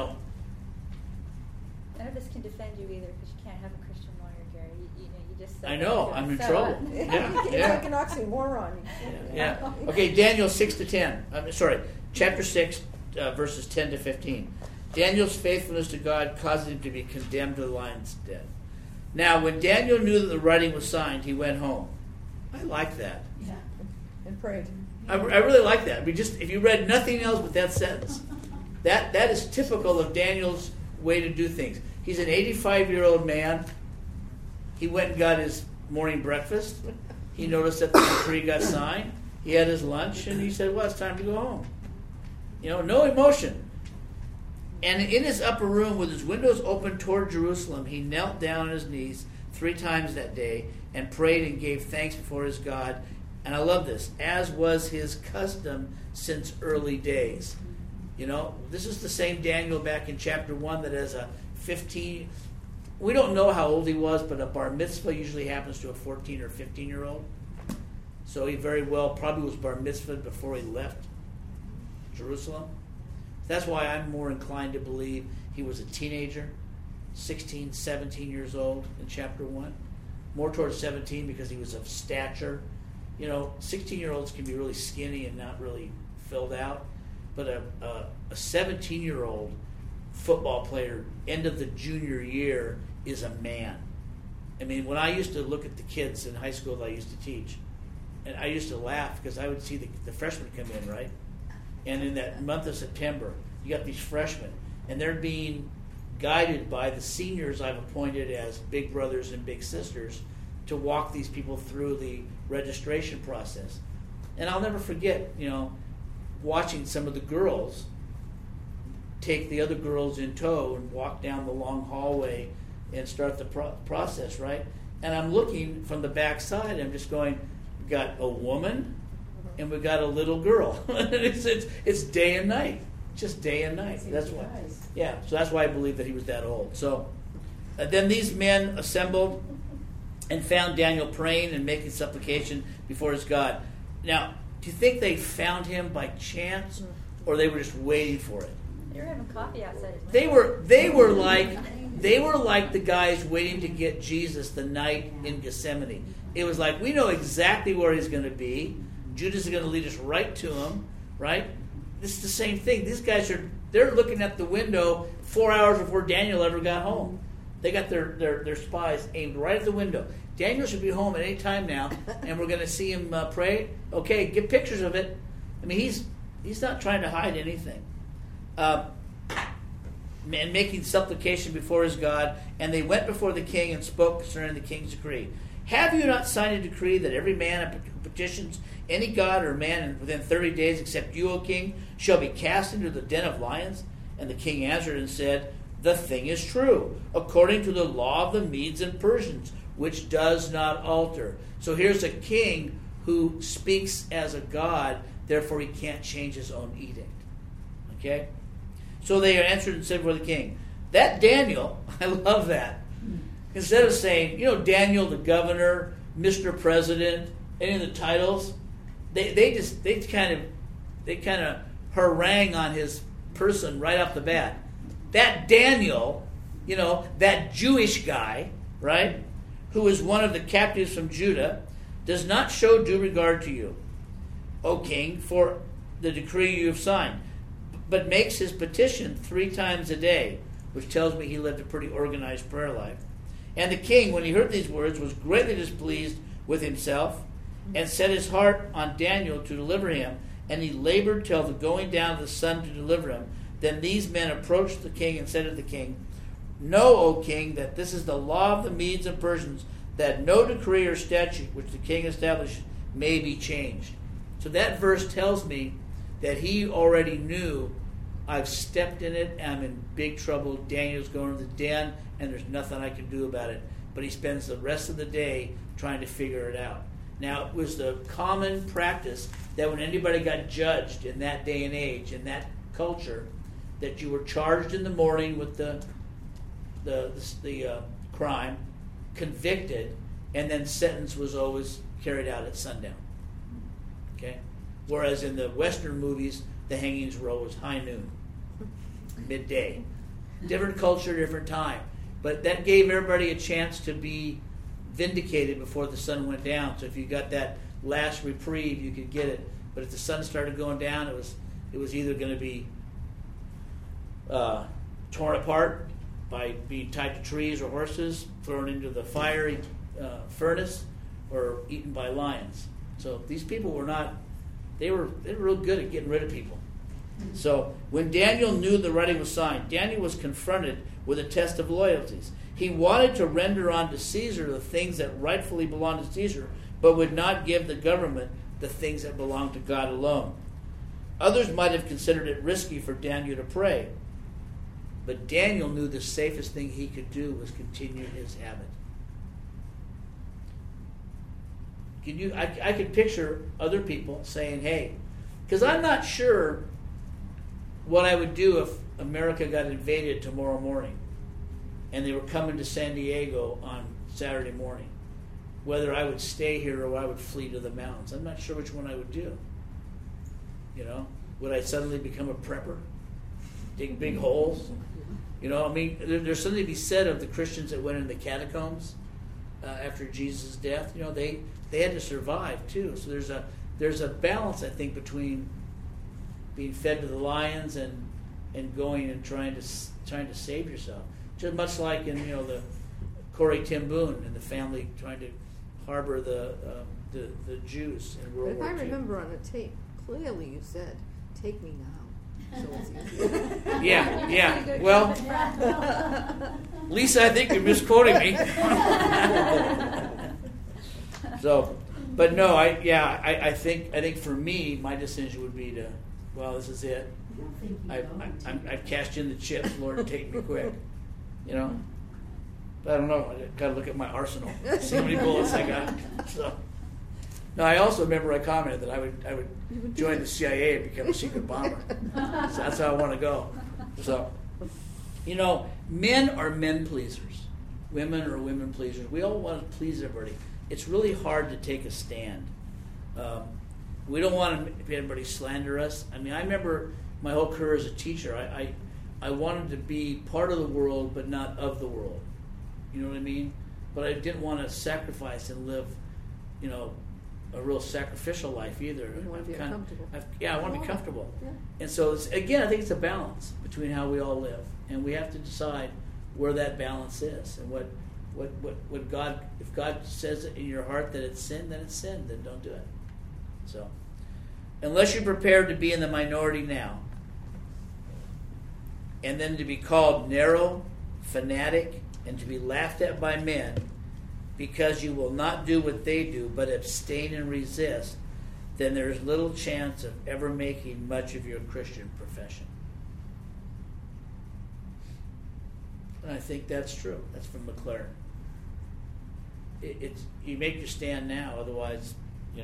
of us can defend you either because you can't have a Christian lawyer, Gary. You just. I know, I'm in trouble. It's like an oxymoron. Yeah. Okay, Daniel 6-10. Chapter 6, verses 10 to 15. Daniel's faithfulness to God caused him to be condemned to the lion's den. Now, when Daniel knew that the writing was signed, he went home. I like that. Yeah. And prayed. I really like that. If you read nothing else but that sentence, that is typical of Daniel's way to do things. He's an 85-year-old man. He went and got his morning breakfast. He noticed that the decree got signed. He had his lunch, and he said, well, it's time to go home. No emotion. And in his upper room, with his windows open toward Jerusalem, he knelt down on his knees 3 times that day and prayed and gave thanks before his God. And I love this, as was his custom since early days. This is the same Daniel back in chapter 1 that as a 15, we don't know how old he was, but a bar mitzvah usually happens to a 14 or 15-year-old. So he very well probably was bar mitzvahed before he left Jerusalem. That's why I'm more inclined to believe he was a teenager, 16, 17 years old in chapter 1. More towards 17 because he was of stature. 16-year-olds can be really skinny and not really filled out. But a 17-year-old football player, end of the junior year, is a man. I mean, when I used to look at the kids in high school that I used to teach, and I used to laugh because I would see the freshmen come in, right? And in that month of September, you got these freshmen, and they're being guided by the seniors I've appointed as big brothers and big sisters to walk these people through the registration process. And I'll never forget, watching some of the girls take the other girls in tow and walk down the long hallway and start the process, right? And I'm looking from the back side, I'm just going, we got a woman and we got a little girl. it's day and night, just day and night. That's why. Yeah, so that's why I believe that he was that old. So then these men assembled and found Daniel praying and making supplication before his God. Now, do you think they found him by chance, or they were just waiting for it? They were having coffee outside his window. They were like the guys waiting to get Jesus the night in Gethsemane. It was like, we know exactly where he's going to be. Judas is going to lead us right to him, right? This is the same thing. These guys they're looking at the window 4 hours before Daniel ever got home. They got their spies aimed right at the window. Daniel should be home at any time now, and we're going to see him pray. Okay, get pictures of it. I mean, he's not trying to hide anything. And making supplication before his God, and they went before the king and spoke concerning the king's decree. Have you not signed a decree that every man who petitions any god or man within 30 days except you, O king, shall be cast into the den of lions? And the king answered and said, the thing is true, according to the law of the Medes and Persians, which does not alter. So here's a king who speaks as a god, therefore he can't change his own edict. Okay? So they answered and said before the king, that Daniel, I love that. Instead of saying, Daniel the governor, Mr. President, any of the titles, they kind of harangue on his person right off the bat. That Daniel, that Jewish guy, right, who is one of the captives from Judah, does not show due regard to you, O king, for the decree you have signed, but makes his petition 3 times a day, which tells me he lived a pretty organized prayer life. And the king, when he heard these words, was greatly displeased with himself, and set his heart on Daniel to deliver him, and he labored till the going down of the sun to deliver him. Then these men approached the king and said to the king, know, O king, that this is the law of the Medes and Persians, that no decree or statute which the king established may be changed. So that verse tells me that he already knew, I've stepped in it, I'm in big trouble, Daniel's going to the den, and there's nothing I can do about it. But he spends the rest of the day trying to figure it out. Now, it was the common practice that when anybody got judged in that day and age, in that culture, that you were charged in the morning with the crime, convicted, and then sentence was always carried out at sundown. Okay? Whereas in the Western movies, the hangings were always high noon, midday. Different culture, different time. But that gave everybody a chance to be vindicated before the sun went down. So if you got that last reprieve, you could get it. But if the sun started going down, it was either going to be torn apart by being tied to trees or horses, thrown into the fiery furnace, or eaten by lions. So these people were not, they were real good at getting rid of people. So when Daniel knew the writing was signed, Daniel was confronted with a test of loyalties. He wanted to render unto Caesar the things that rightfully belonged to Caesar, but would not give the government the things that belonged to God alone. Others might have considered it risky for Daniel to pray, but Daniel knew the safest thing he could do was continue his habit. I could picture other people saying, hey, because I'm not sure what I would do if America got invaded tomorrow morning and they were coming to San Diego on Saturday morning. Whether I would stay here or I would flee to the mountains. I'm not sure which one I would do. You know, would I suddenly become a prepper? Dig big holes? You know, I mean, there's something to be said of the Christians that went in the catacombs after Jesus' death. You know, they had to survive too. So there's a balance, I think, between being fed to the lions and going and trying to save yourself. Just much like in the Corrie ten Boom and the family trying to harbor the Jews in World War II. If I remember on the tape, clearly you said, "Take me now." So it's easier. Yeah. Well, Lisa, I think you're misquoting me. So, but no, I think for me, my decision would be to, well, this is it. I've cashed in the chips. Lord, take me quick. You know. I don't know. I got to look at my arsenal. See how many bullets I got. So, now I also remember I commented that I would join the CIA and become a secret bomber. So that's how I want to go. So, men are men pleasers. Women are women pleasers. We all want to please everybody. It's really hard to take a stand. We don't want to have anybody slander us. I mean, I remember my whole career as a teacher. I wanted to be part of the world, but not of the world. You know what I mean? But I didn't want to sacrifice and live, a real sacrificial life either. You want to be comfortable. I want to be comfortable. Yeah. And so, again, I think it's a balance between how we all live. And we have to decide where that balance is. And what God, if God says it in your heart that it's sin, then it's sin. Then don't do it. So, unless you're prepared to be in the minority now, and then to be called narrow, fanatic, and to be laughed at by men because you will not do what they do but abstain and resist, then there is little chance of ever making much of your Christian profession. And I think that's true. That's from McLaren. You make your stand now, otherwise,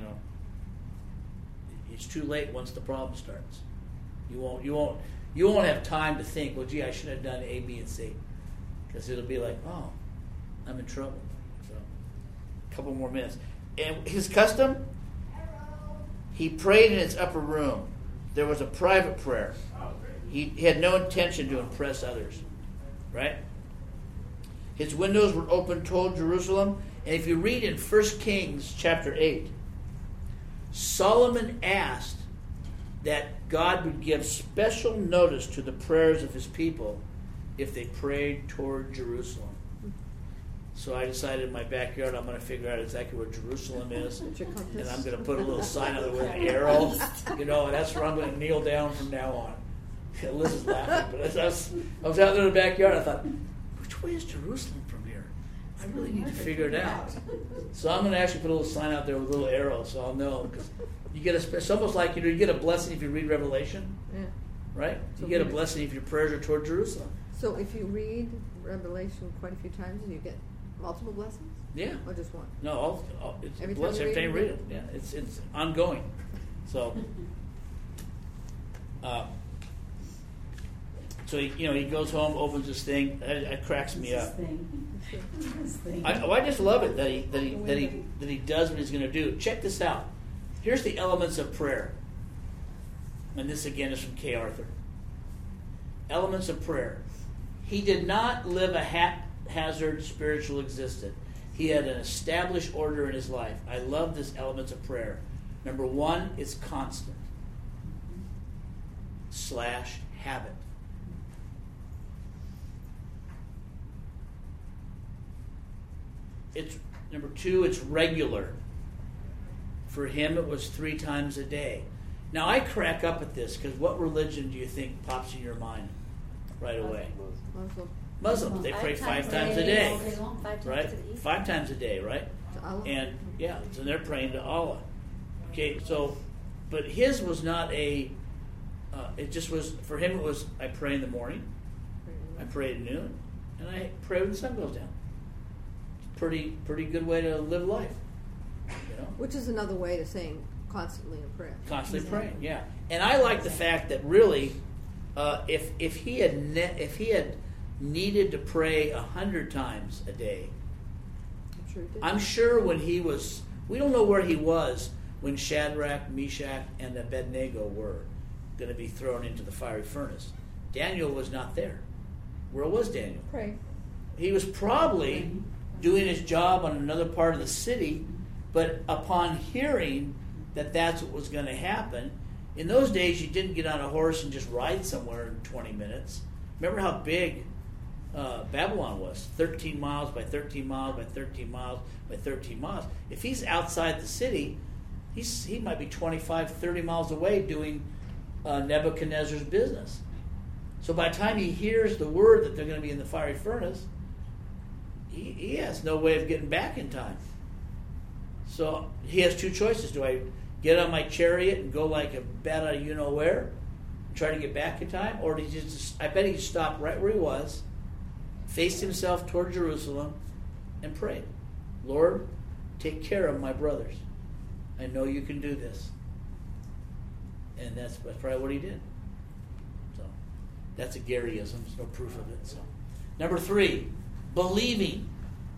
it's too late once the problem starts. You won't have time to think, well, gee, I should have done A, B, and C. Because it'll be like, oh, I'm in trouble. So, a couple more minutes. And his custom, he prayed in his upper room. There was a private prayer. He had no intention to impress others. Right? His windows were open toward Jerusalem. And if you read in 1 Kings chapter 8, Solomon asked that God would give special notice to the prayers of his people if they prayed toward Jerusalem. So I decided in my backyard I'm going to figure out exactly where Jerusalem is, and I'm going to put a little sign out there with an arrow, and that's where I'm going to kneel down from now on. Liz is laughing, but as I was out there in the backyard, I thought, which way is Jerusalem from here? I really need to figure it out. So I'm going to actually put a little sign out there with a little arrow, so I'll know. Because you get it's almost like you get a blessing if you read Revelation, right? You get a blessing if your prayers are toward Jerusalem. So if you read Revelation quite a few times, do you get multiple blessings? Yeah. Or just one? No, it's Every a blessing every time you read it. Yeah, it's ongoing. So, So he goes home, opens this thing. It cracks me up. I just love it that he does what he's going to do. Check this out. Here's the elements of prayer. And this again is from Kay Arthur. Elements of prayer. He did not live a haphazard spiritual existence. He had an established order in his life. I love this elements of prayer. Number one, it's constant. / habit. It's number two, it's regular. For him, it was 3 times a day. Now, I crack up at this because what religion do you think pops in your mind right away? Muslims. They pray 5 times a day. Right? 5 times a day, right? And, yeah, so they're praying to Allah. Okay, so, but his was not it just was, for him it was, I pray in the morning, I pray at noon, and I pray when the sun goes down. Pretty good way to live life. Which is another way to saying constantly in prayer. Constantly praying, yeah. And I like the fact that really, if he had needed to pray 100 times a day, I'm sure when he was, we don't know where he was when Shadrach, Meshach, and Abednego were going to be thrown into the fiery furnace. Daniel was not there. Where was Daniel? Pray. He was probably doing his job on another part of the city, but upon hearing that that's what was going to happen, in those days you didn't get on a horse and just ride somewhere in 20 minutes. Remember how big Babylon was? 13 miles by 13 miles by 13 miles by 13 miles. If he's outside the city, he might be 25, 30 miles away doing Nebuchadnezzar's business. So by the time he hears the word that they're going to be in the fiery furnace, he has no way of getting back in time. So he has 2 choices. Do I get on my chariot and go like a bat out of you-know-where and try to get back in time? Or did he just, I bet he stopped right where he was, faced himself toward Jerusalem, and prayed, Lord, take care of my brothers. I know you can do this. And that's probably what he did. So that's a Garyism. There's no proof of it. So number 3, believing.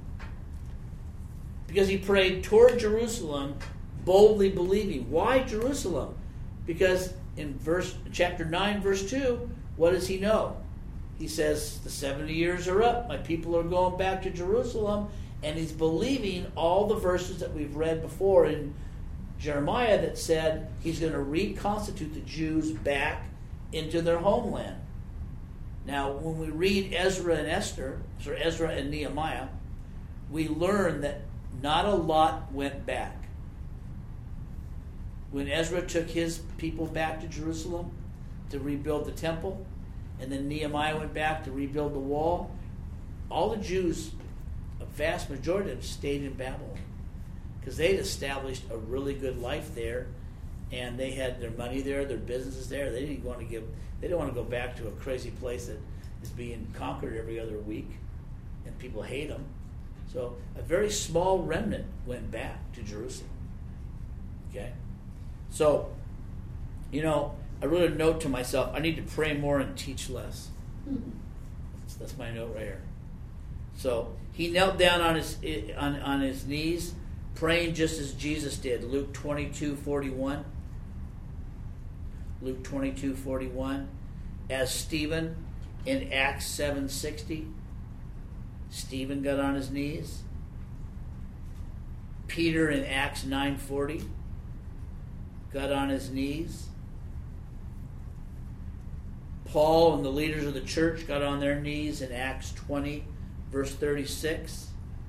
Because he prayed toward Jerusalem, boldly believing. Why Jerusalem? Because in chapter 9, verse 2, what does he know? He says, the 70 years are up. My people are going back to Jerusalem. And he's believing all the verses that we've read before in Jeremiah that said he's going to reconstitute the Jews back into their homeland. Now, when we read Ezra and Nehemiah, we learn that not a lot went back. When Ezra took his people back to Jerusalem to rebuild the temple, and then Nehemiah went back to rebuild the wall, all the Jews, a vast majority of them, stayed in Babylon because they'd established a really good life there, and they had their money there, their businesses there. They didn't want to go back to a crazy place that is being conquered every other week, and people hate them. So a very small remnant went back to Jerusalem. Okay? So, I wrote a note to myself, I need to pray more and teach less. That's my note right here. So he knelt down on his knees, praying just as Jesus did. Luke 22:41. Luke 22:41. As Stephen in Acts 7:60. Stephen got on his knees. Peter in Acts 9:40 got on his knees. Paul and the leaders of the church got on their knees in Acts 20, verse 36.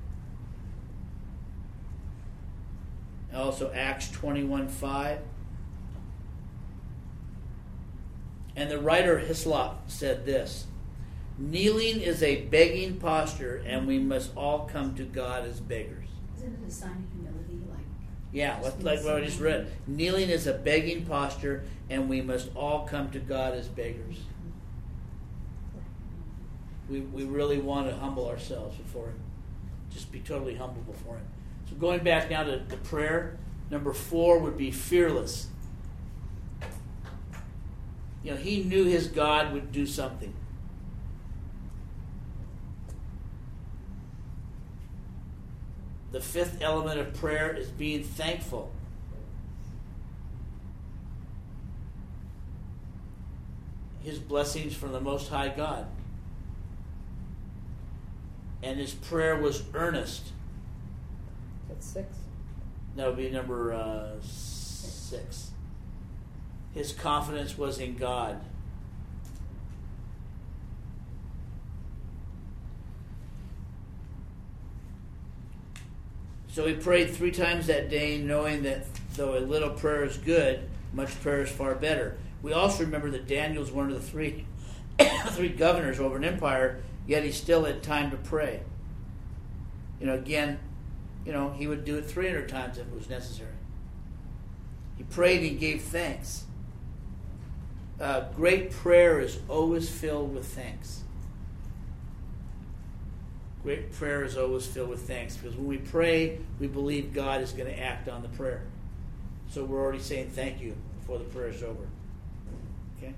And also Acts 21:5. And the writer Hislop said this: kneeling is a begging posture, and we must all come to God as beggars. Isn't it a sign of humility? Yeah, like what I just read. Kneeling is a begging posture, and we must all come to God as beggars. We really want to humble ourselves before Him. Just be totally humble before Him. So going back now to prayer, number 4 would be fearless. He knew his God would do something. the fifth element of prayer is being thankful. His blessings from the Most High God. And his prayer was earnest. That's 6. That would be number 6. His confidence was in God. So he prayed 3 times that day, knowing that though a little prayer is good, much prayer is far better. We also remember that Daniel's one of the 3 governors over an empire, yet he still had time to pray. Again, he would do it 300 times if it was necessary. He prayed and he gave thanks. Great prayer is always filled with thanks. Great prayer is always filled with thanks, because when we pray, we believe God is going to act on the prayer. So we're already saying thank you before the prayer is over. Okay?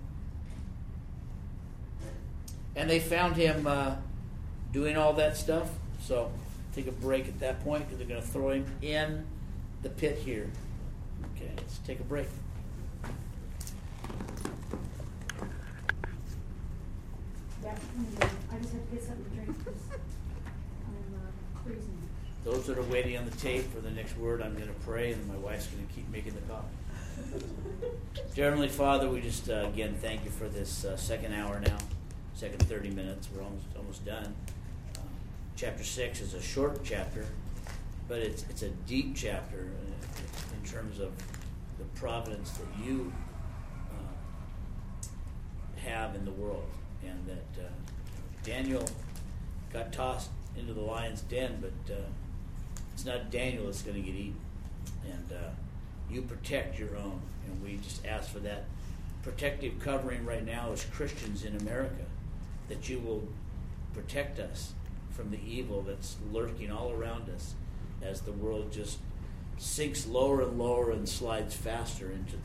And they found him doing all that stuff. So take a break at that point, because they're going to throw him in the pit here. Okay, let's take a break. Yeah, I just have to get something to drink because I'm freezing. Those that are waiting on the tape for the next word, I'm going to pray, and my wife's going to keep making the coffee. Dear Heavenly Father, we just, again, thank you for this second hour now, second 30 minutes. We're almost done. Chapter 6 is a short chapter, but it's a deep chapter in terms of the providence that you have in the world, and that Daniel got tossed into the lion's den, but it's not Daniel that's going to get eaten. And you protect your own, and we just ask for that protective covering right now as Christians in America, that you will protect us from the evil that's lurking all around us as the world just sinks lower and lower and slides faster into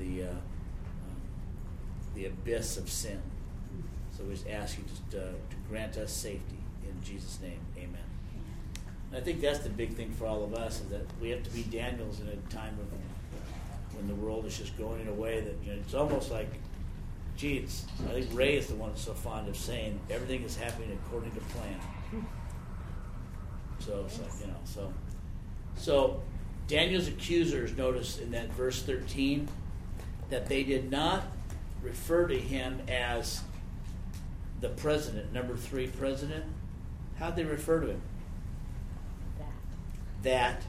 the abyss of sin. So we just ask you to grant us safety. In Jesus' name, amen. And I think that's the big thing for all of us, is that we have to be Daniels in a time of when the world is just going in a way that, it's almost like, I think Ray is the one that's so fond of saying everything is happening according to plan. So it's like, so Daniel's accusers, notice in that verse 13 that they did not refer to him as the president, number 3 president. How'd they refer to him? That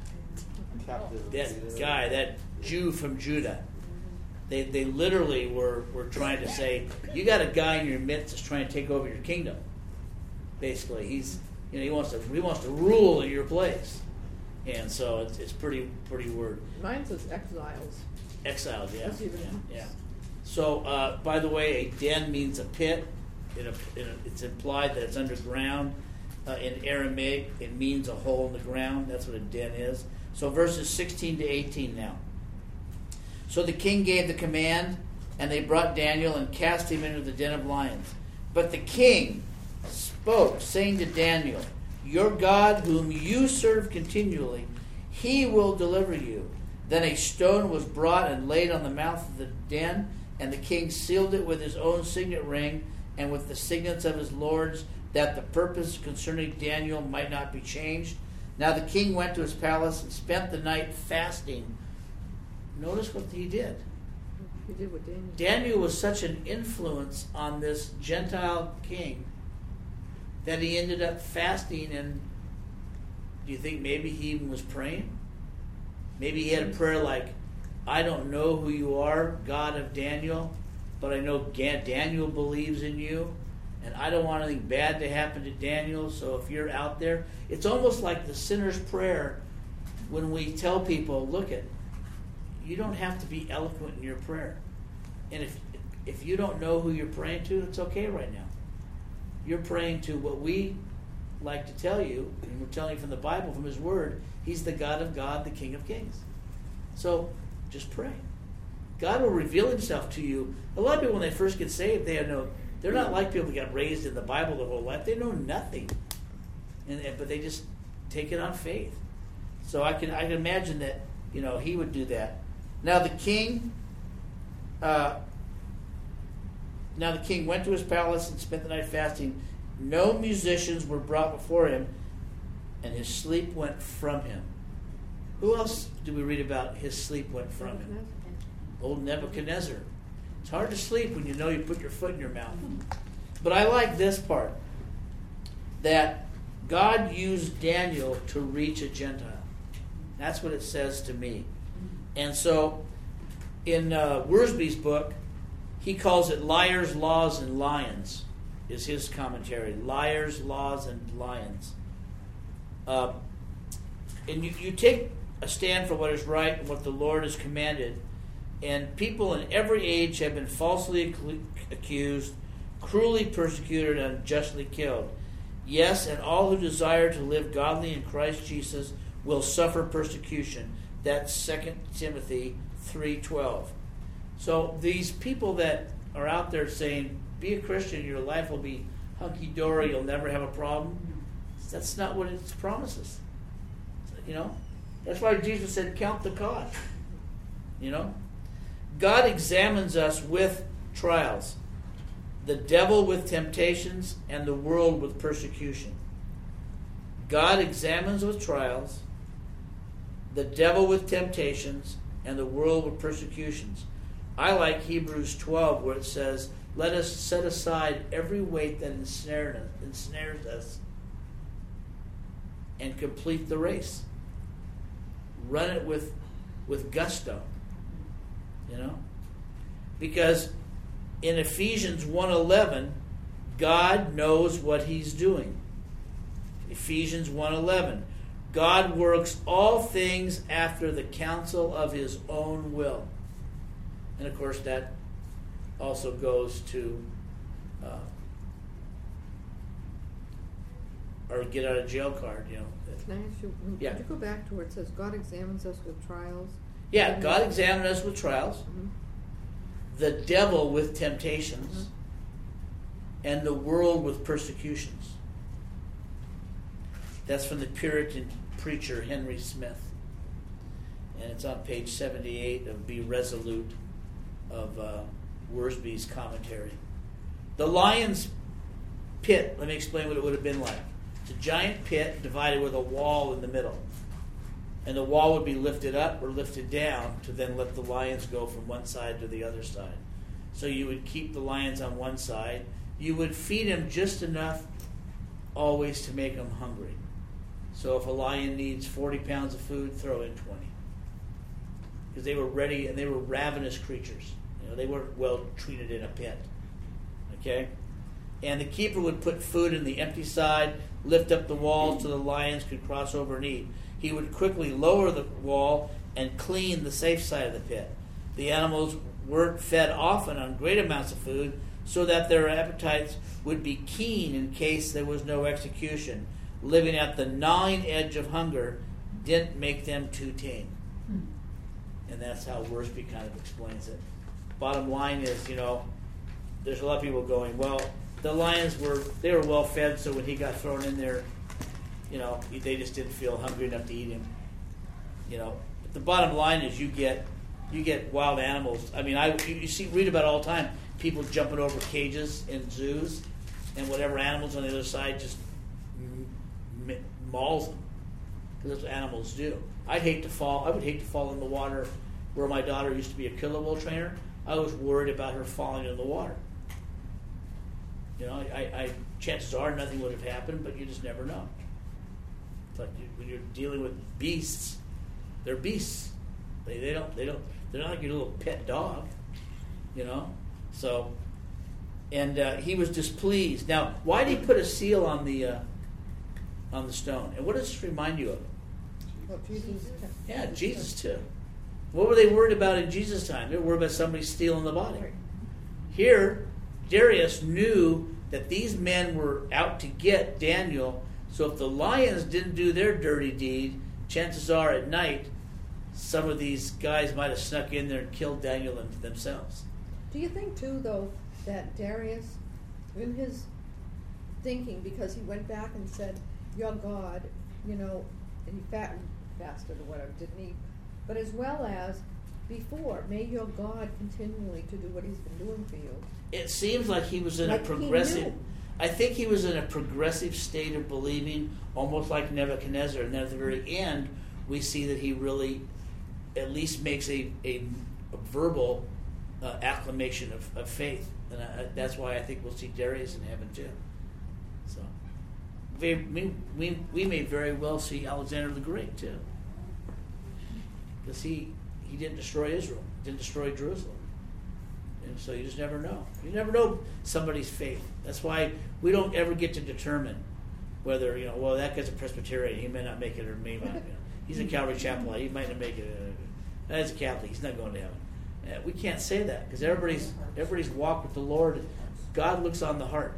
guy, that Jew from Judah. They literally were trying to say, you got a guy in your midst that's trying to take over your kingdom. Basically, he wants to rule in your place, and so it's pretty word. Mine says exiles. Exiles, yeah, That's even- yeah. So, by the way, a den means a pit. It's implied that it's underground. In Aramaic, it means a hole in the ground. That's what a den is. So verses 16 to 18 now. So the king gave the command, and they brought Daniel and cast him into the den of lions. But the king spoke, saying to Daniel, your God, whom you serve continually, he will deliver you. Then a stone was brought and laid on the mouth of the den, and the king sealed it with his own signet ring and with the signets of his lords, that the purpose concerning Daniel might not be changed. Now the king went to his palace and spent the night fasting. Notice what he did. He did what Daniel did. Daniel was such an influence on this Gentile king that he ended up fasting. And do you think maybe he even was praying? Maybe he had a prayer like, I don't know who you are, God of Daniel, but I know Daniel believes in you, and I don't want anything bad to happen to Daniel, so if you're out there, it's almost like the sinner's prayer when we tell people, look, you don't have to be eloquent in your prayer. And if you don't know who you're praying to, it's okay right now. You're praying to what we like to tell you, and we're telling you from the Bible, from his word, he's the God of God, the King of Kings. So just pray. God will reveal himself to you. A lot of people, when they first get saved, they're not like people that got raised in the Bible their whole life. They know nothing. But they just take it on faith. So I can imagine that, he would do that. Now the king went to his palace and spent the night fasting. No musicians were brought before him, and his sleep went from him. Who else do we read about his sleep went from him? Old Nebuchadnezzar. It's hard to sleep when you know you put your foot in your mouth. But I like this part, that God used Daniel to reach a Gentile. That's what it says to me. And so in Worsby's book, he calls it Liars, Laws, and Lions, is his commentary. Liars, Laws, and Lions. And you take a stand for what is right and what the Lord has commanded, and people in every age have been falsely accused, cruelly persecuted, and unjustly killed. Yes, and all who desire to live godly in Christ Jesus will suffer persecution. That's 2 Timothy 3:12. So these people that are out there saying, be a Christian, your life will be hunky-dory, you'll never have a problem, that's not what it promises. That's why Jesus said, count the cost. God examines us with trials, the devil with temptations, and the world with persecution. God examines with trials, the devil with temptations, and the world with persecutions. I like Hebrews 12, where it says, let us set aside every weight that ensnares us and complete the race. Run it with gusto. Because in Ephesians 1:11, God knows what he's doing. Ephesians 1:11, God works all things after the counsel of his own will. And of course that also goes to or get out of jail card, Can I ask you, Yeah. could you go back to where it says God examines us with trials? Yeah, God examined us with trials, Mm-hmm. the devil with temptations, and the world with persecutions. That's from the Puritan preacher Henry Smith. And it's on page 78 of Be Resolute of Worsby's commentary. The lion's pit, let me explain what it would have been like. It's a giant pit divided with a wall in the middle. And the wall would be lifted up or lifted down to then let the lions go from one side to the other side. So you would keep the lions on one side. You would feed them just enough always to make them hungry. So if a lion needs 40 pounds of food, throw in 20. Because they were ready, and they were ravenous creatures. They weren't well treated in a pit. Okay? And the keeper would put food in the empty side, lift up the wall so the lions could cross over and eat. He would quickly lower the wall and clean the safe side of the pit. The animals weren't fed often on great amounts of food so that their appetites would be keen in case there was no execution. Living at the gnawing edge of hunger didn't make them too tame. And that's how Worsby kind of explains it. Bottom line is, there's a lot of people going, well, the lions were well fed, so when he got thrown in there, they just didn't feel hungry enough to eat him. But the bottom line is you get wild animals. I mean, read about it all the time. People jumping over cages in zoos, and whatever animals on the other side just mauls them. Because that's what animals do. I would hate to fall in the water where my daughter used to be a killer whale trainer. I was worried about her falling in the water. Chances are nothing would have happened, but you just never know. But when you're dealing with beasts, they're beasts. They're not like your little pet dog, So, and he was displeased. Now, why did he put a seal on the stone? And what does this remind you of? Well, Jesus. Yeah, Jesus too. What were they worried about in Jesus' time? They were worried about somebody stealing the body. Here, Darius knew that these men were out to get Daniel. So if the lions didn't do their dirty deed, chances are at night, some of these guys might have snuck in there and killed Daniel themselves. Do you think, too, though, that Darius, in his thinking, because he went back and said, your God, and fasted or whatever, didn't eat. But as well as before, may your God continually to do what he's been doing for you. It seems like he was in Like a he progressive. knew. I think he was in a progressive state of believing, almost like Nebuchadnezzar. And then at the very end, we see that he really, at least makes a verbal acclamation of faith, and that's why I think we'll see Darius in heaven too. So, we may very well see Alexander the Great too, because he didn't destroy Israel, didn't destroy Jerusalem. And so you just never know. You never know somebody's faith. That's why we don't ever get to determine whether, well, that guy's a Presbyterian, he may not make it, or may not. He's a Calvary Chapel, he might not make it. That's a Catholic, he's not going to heaven. We can't say that because everybody's walk with the Lord. God looks on the heart.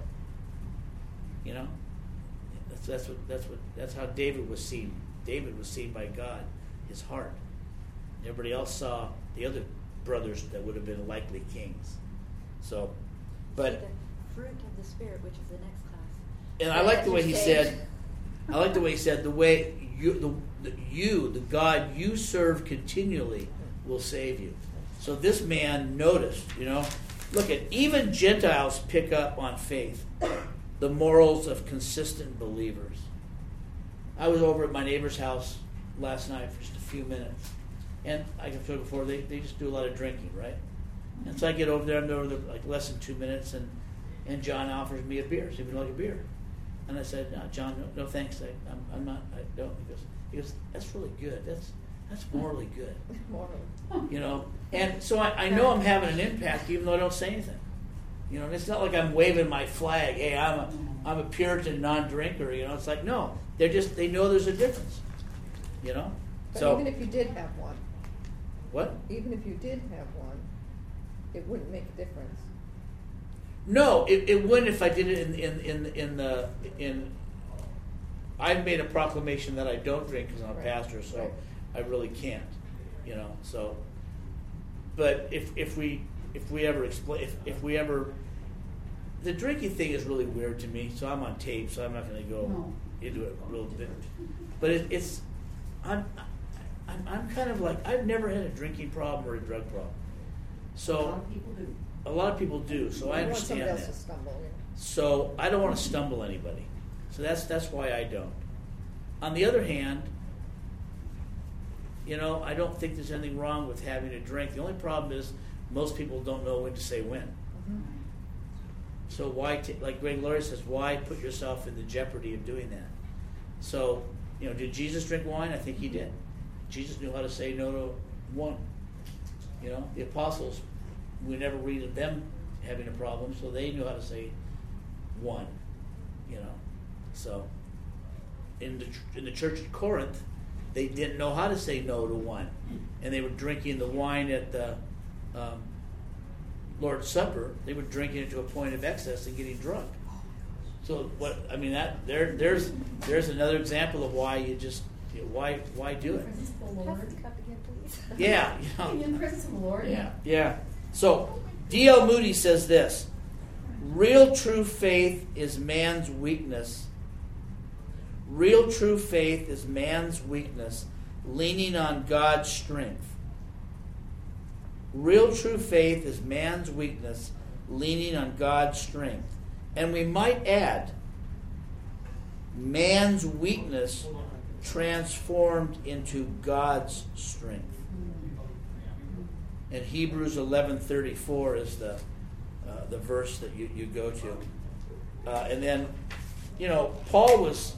That's how David was seen. David was seen by God, his heart. Everybody else saw the other brothers that would have been likely kings. So, but the fruit of the Spirit, which is the next class. and I like the way he said. I like the way he said, the way the God you serve continually will save you. So this man noticed, look at, even Gentiles pick up on faith, the morals of consistent believers. I was over at my neighbor's house last night for just a few minutes. And like I've told you before, they just do a lot of drinking, right? And so I get over there, I'm over there like less than 2 minutes, and John offers me a beer. So, would you like a beer? And I said, no, John, no thanks. I'm not, I don't. He goes, that's really good. That's morally good. Morally. And so I know I'm having an impact even though I don't say anything. And it's not like I'm waving my flag. Hey, I'm a Puritan non-drinker. It's like, no, they know there's a difference. But so even if you did have one. What? Even if you did have one, it wouldn't make a difference. No, it wouldn't if I did it in. I've made a proclamation that I don't drink because I'm a pastor, so right. I really can't, So, but if we ever explain, if we ever, the drinking thing is really weird to me. So I'm on tape, so I'm not going to go into it a little bit. But I'm kind of like, I've never had a drinking problem or a drug problem. So a lot of people do. So I understand want somebody else that. to stumble. So I don't want to stumble anybody. So that's why I don't. On the other hand, I don't think there's anything wrong with having a drink. The only problem is most people don't know when to say when. Mm-hmm. So why, like Greg Laurie says, why put yourself in the jeopardy of doing that? So, did Jesus drink wine? I think he did. Jesus knew how to say no to one. The apostles, we never read of them having a problem, so they knew how to say one. So in the church at Corinth, they didn't know how to say no to one, and they were drinking the wine at the Lord's Supper. They were drinking it to a point of excess and getting drunk. So there's another example of why you just why do it? Presence of the Pass Lord. the cup again, please. Yeah, In the presence of the Lord. Yeah. So D.L. Moody says this: real true faith is man's weakness. Real true faith is man's weakness, leaning on God's strength. Real true faith is man's weakness, leaning on God's strength. And we might add, man's weakness transformed into God's strength. And Hebrews 11:34 is the verse that you go to. And then, Paul was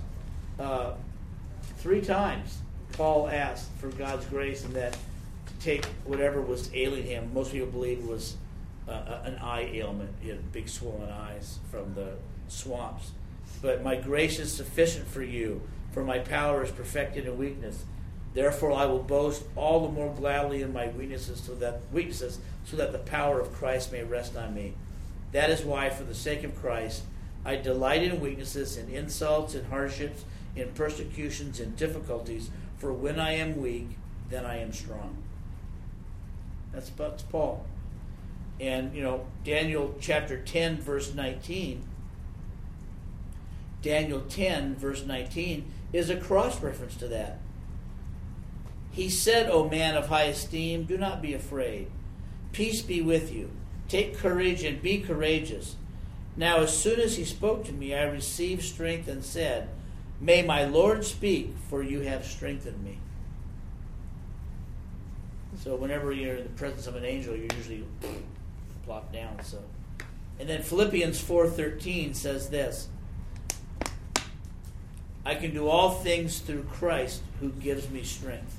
3 times. Paul asked for God's grace and that to take whatever was ailing him. Most people believe it was an eye ailment. He had big swollen eyes from the swamps. But my grace is sufficient for you, for my power is perfected in weakness. Therefore I will boast all the more gladly in my weaknesses so that the power of Christ may rest on me. That is why, for the sake of Christ, I delight in weaknesses, in insults, in hardships, in persecutions, in difficulties. For when I am weak, then I am strong. That's Paul. And, Daniel chapter 10, verse 19. Daniel 10, verse 19 is a cross-reference to that. He said, O man of high esteem, do not be afraid. Peace be with you. Take courage and be courageous. Now as soon as he spoke to me, I received strength and said, May my Lord speak, for you have strengthened me. So whenever you're in the presence of an angel, you usually plop down. So, and then Philippians 4:13 says this, I can do all things through Christ who gives me strength.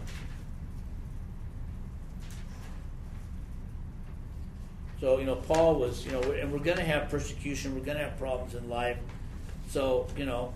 So, Paul was, and we're going to have persecution, we're going to have problems in life. So,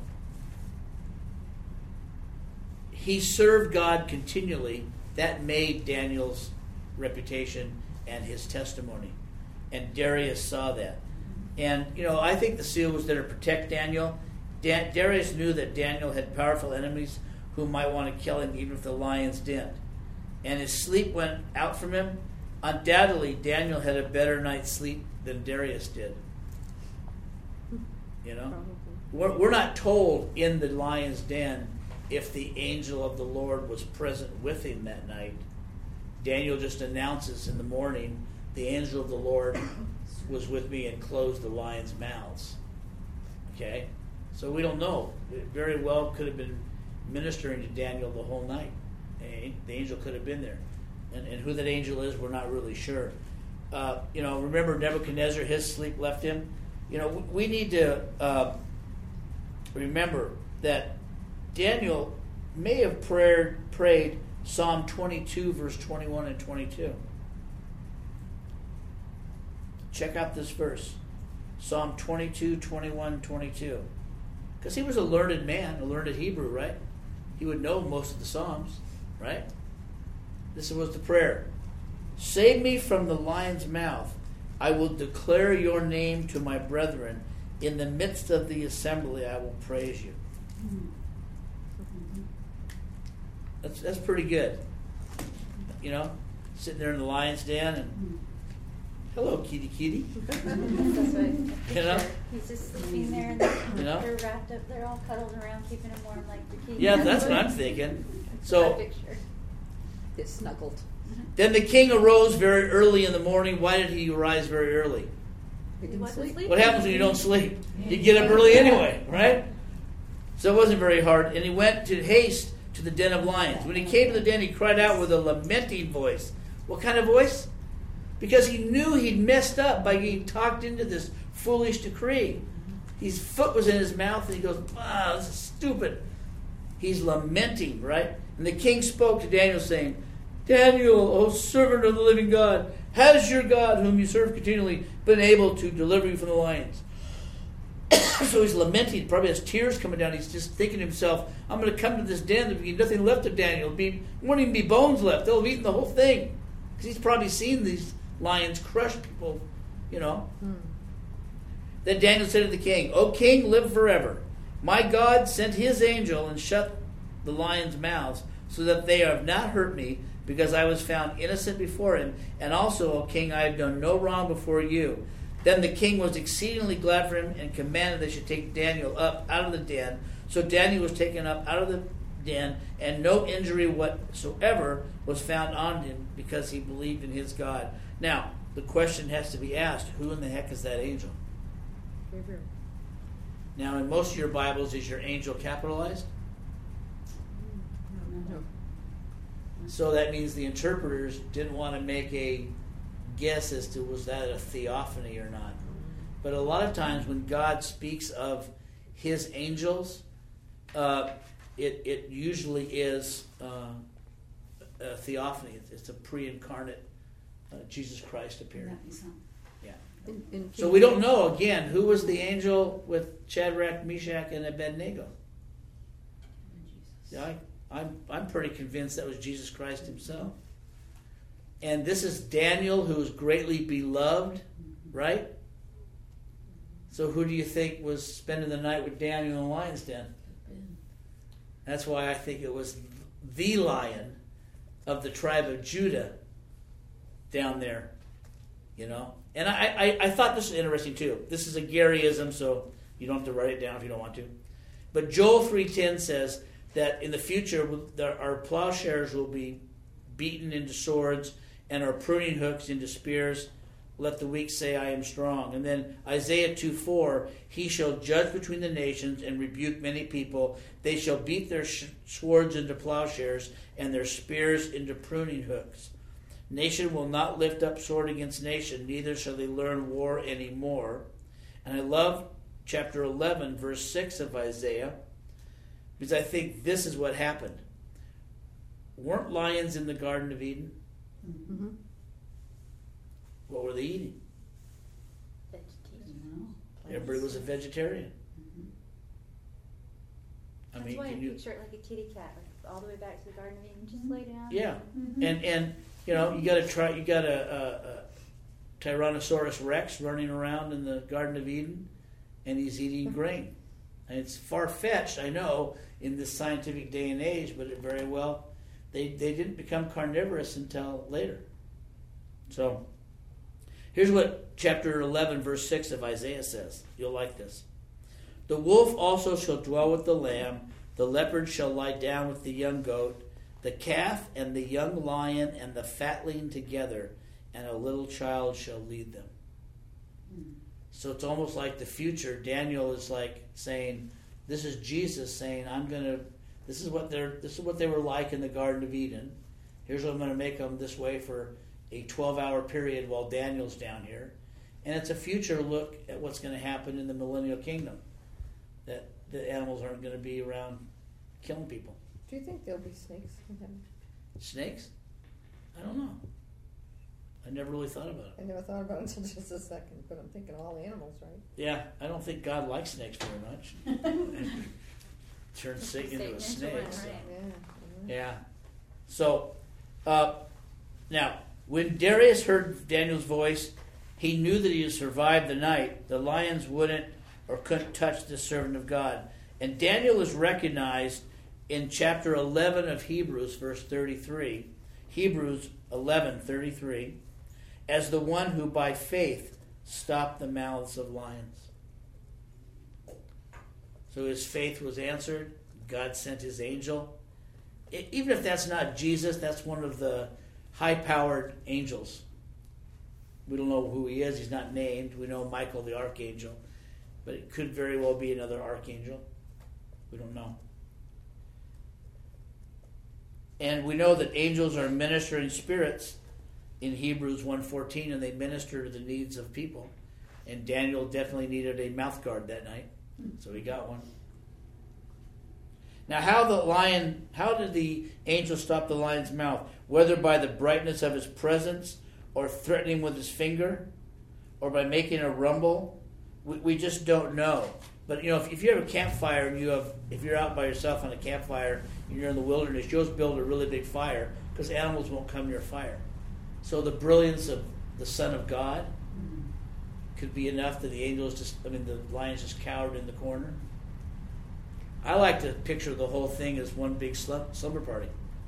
he served God continually. That made Daniel's reputation and his testimony. And Darius saw that. And, I think the seal was there to protect Daniel. Darius knew that Daniel had powerful enemies who might want to kill him even if the lions didn't. And his sleep went out from him. Undoubtedly, Daniel had a better night's sleep than Darius did. We're not told in the lion's den if the angel of the Lord was present with him that night. Daniel just announces in the morning, the angel of the Lord was with me and closed the lions' mouths. Okay? So we don't know. It very well could have been ministering to Daniel the whole night. The angel could have been there. And who that angel is, we're not really sure. Remember Nebuchadnezzar, his sleep left him. We need to remember that Daniel may have prayed Psalm 22, verse 21 and 22. Check out this verse. Psalm 22, 21, 22. Because he was a learned man, a learned Hebrew, right? He would know most of the Psalms, right? This was the prayer. Save me from the lion's mouth. I will declare your name to my brethren. In the midst of the assembly, I will praise you. That's pretty good. Sitting there in the lion's den and, hello, kitty. That's right. He's just sleeping there and they're wrapped up. They're all cuddled around, keeping him warm like the king. Yeah, that's what I'm thinking. So, Get snuggled. then the king arose very early in the morning. Why did he arise very early? He didn't sleep. What happens when you don't sleep? You get up early anyway, right? So it wasn't very hard. And he went to haste to the den of lions. When he came to the den, he cried out with a lamenting voice. What kind of voice? Because he knew he'd messed up by getting talked into this foolish decree. His foot was in his mouth and he goes, this is stupid. He's lamenting, right? And the king spoke to Daniel saying, Daniel, O servant of the living God, has your God, whom you serve continually, been able to deliver you from the lions? So he's lamenting, probably has tears coming down. He's just thinking to himself, I'm going to come to this den, there'll be nothing left of Daniel. Won't even be bones left. They'll have eaten the whole thing. Because he's probably seen these lions crush people, Then Daniel said to the king, O king, live forever. My God sent his angel and shut the lions' mouths, so that they have not hurt me, because I was found innocent before him. And also, O king, I have done no wrong before you. Then the king was exceedingly glad for him and commanded they should take Daniel up out of the den. So Daniel was taken up out of the den, and no injury whatsoever was found on him, because he believed in his God. Now, the question has to be asked, who in the heck is that angel? Gabriel. Now, in most of your Bibles, is your angel capitalized? No. So that means the interpreters didn't want to make a guess as to was that a theophany or not. But a lot of times when God speaks of his angels, it usually is a theophany. It's a pre-incarnate Jesus Christ appearing. Yeah. So we don't know, again, who was the angel with Shadrach, Meshach, and Abednego. Yeah, I'm pretty convinced that was Jesus Christ himself. And this is Daniel, who is greatly beloved, right? So who do you think was spending the night with Daniel in the lion's den? That's why I think it was the lion of the tribe of Judah down there, And I thought this was interesting too. This is a Garyism, so you don't have to write it down if you don't want to. But Joel 3:10 says, that in the future our plowshares will be beaten into swords and our pruning hooks into spears. Let the weak say, I am strong. And then Isaiah 2:4, he shall judge between the nations and rebuke many people. They shall beat their swords into plowshares and their spears into pruning hooks. Nation will not lift up sword against nation, neither shall they learn war anymore. And I love chapter 11, verse 6 of Isaiah, because I think this is what happened. Weren't lions in the Garden of Eden? Mm-hmm. What were they eating? Vegetation. Everybody was a vegetarian. I That's mean, why I can you? picture it like a kitty cat, like all the way back to the Garden of Eden. Just lay down. Yeah, Mhm. and you know you got to try. You got a Tyrannosaurus Rex running around in the Garden of Eden, and he's eating grain. And it's far fetched, I know, in this scientific day and age, but it very well they didn't become carnivorous until later. So here's what chapter 11, verse 6 of Isaiah says. You'll like this. The wolf also shall dwell with the lamb, the leopard shall lie down with the young goat, the calf and the young lion and the fatling together, and a little child shall lead them. So it's almost like the future. Daniel is like saying, this is Jesus saying, this is what they were like in the Garden of Eden. Here's what I'm going to make them this way for a 12-hour period while Daniel's down here. And it's a future look at what's going to happen in the millennial kingdom. That the animals aren't going to be around killing people. Do you think there'll be snakes in heaven? Snakes? I don't know. I never really thought about it. I never thought about it until just a second, but I'm thinking all animals, right? Yeah, I don't think God likes snakes very much. Turned Satan into a snake. Right. So. Yeah. Yeah. So, now, when Darius heard Daniel's voice, he knew that he had survived the night. The lions wouldn't or couldn't touch the servant of God. And Daniel is recognized in chapter 11 of Hebrews, verse 33. Hebrews 11:33, as the one who by faith stopped the mouths of lions. So his faith was answered. God sent his angel. Even if that's not Jesus, that's one of the high-powered angels. We don't know who he is. He's not named. We know Michael the archangel. But it could very well be another archangel. We don't know. And we know that angels are ministering spirits in Hebrews 1:14, and they minister to the needs of people. And Daniel definitely needed a mouth guard that night, so he got one. Now, how did the angel stop the lion's mouth? Whether by the brightness of his presence, or threatening with his finger, or by making a rumble, we just don't know. But you know, if you have a campfire and if you're out by yourself on a campfire and you're in the wilderness, you'll build a really big fire because animals won't come near fire. So the brilliance of the Son of God could be enough that the lions just cowered in the corner. I like to picture the whole thing as one big slumber party.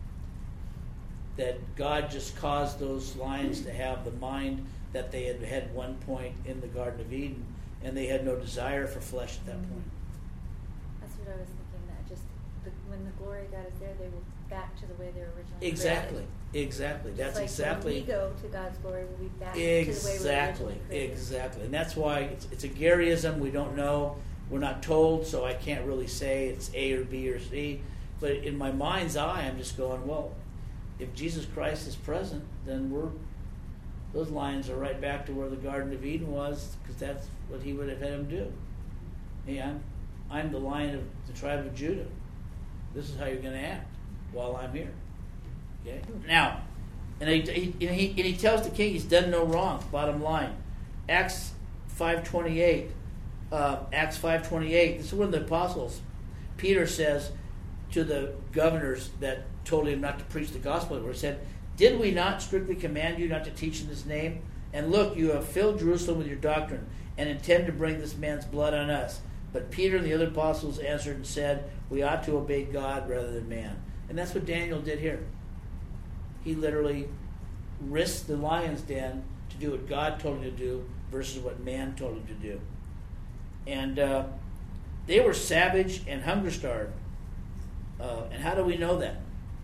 That God just caused those lions to have the mind that they had had one point in the Garden of Eden, and they had no desire for flesh at that point. That's what I was thinking. That just when the glory of God is there, they will back to the way they were originally Exactly. created. Exactly. That's Like exactly. when we go to God's glory, we'll be back to the way we were originally created. Exactly. And that's why it's a Garyism. We don't know. We're not told, so I can't really say it's A or B or C. But in my mind's eye, I'm just going, well, if Jesus Christ is present, then those lions are right back to where the Garden of Eden was, because that's what he would have had them do. Hey, I'm the Lion of the tribe of Judah. This is how you're going to act while I'm here. Okay. Now, and he tells the king he's done no wrong. Bottom line, Acts 5:28. Acts 5:28. This is one of the apostles. Peter says to the governors that told him not to preach the gospel, where he said, "Did we not strictly command you not to teach in this name? And look, you have filled Jerusalem with your doctrine, and intend to bring this man's blood on us." But Peter and the other apostles answered and said, "We ought to obey God rather than man." And that's what Daniel did here. He literally risked the lion's den to do what God told him to do versus what man told him to do. And they were savage and hunger-starved. And how do we know that?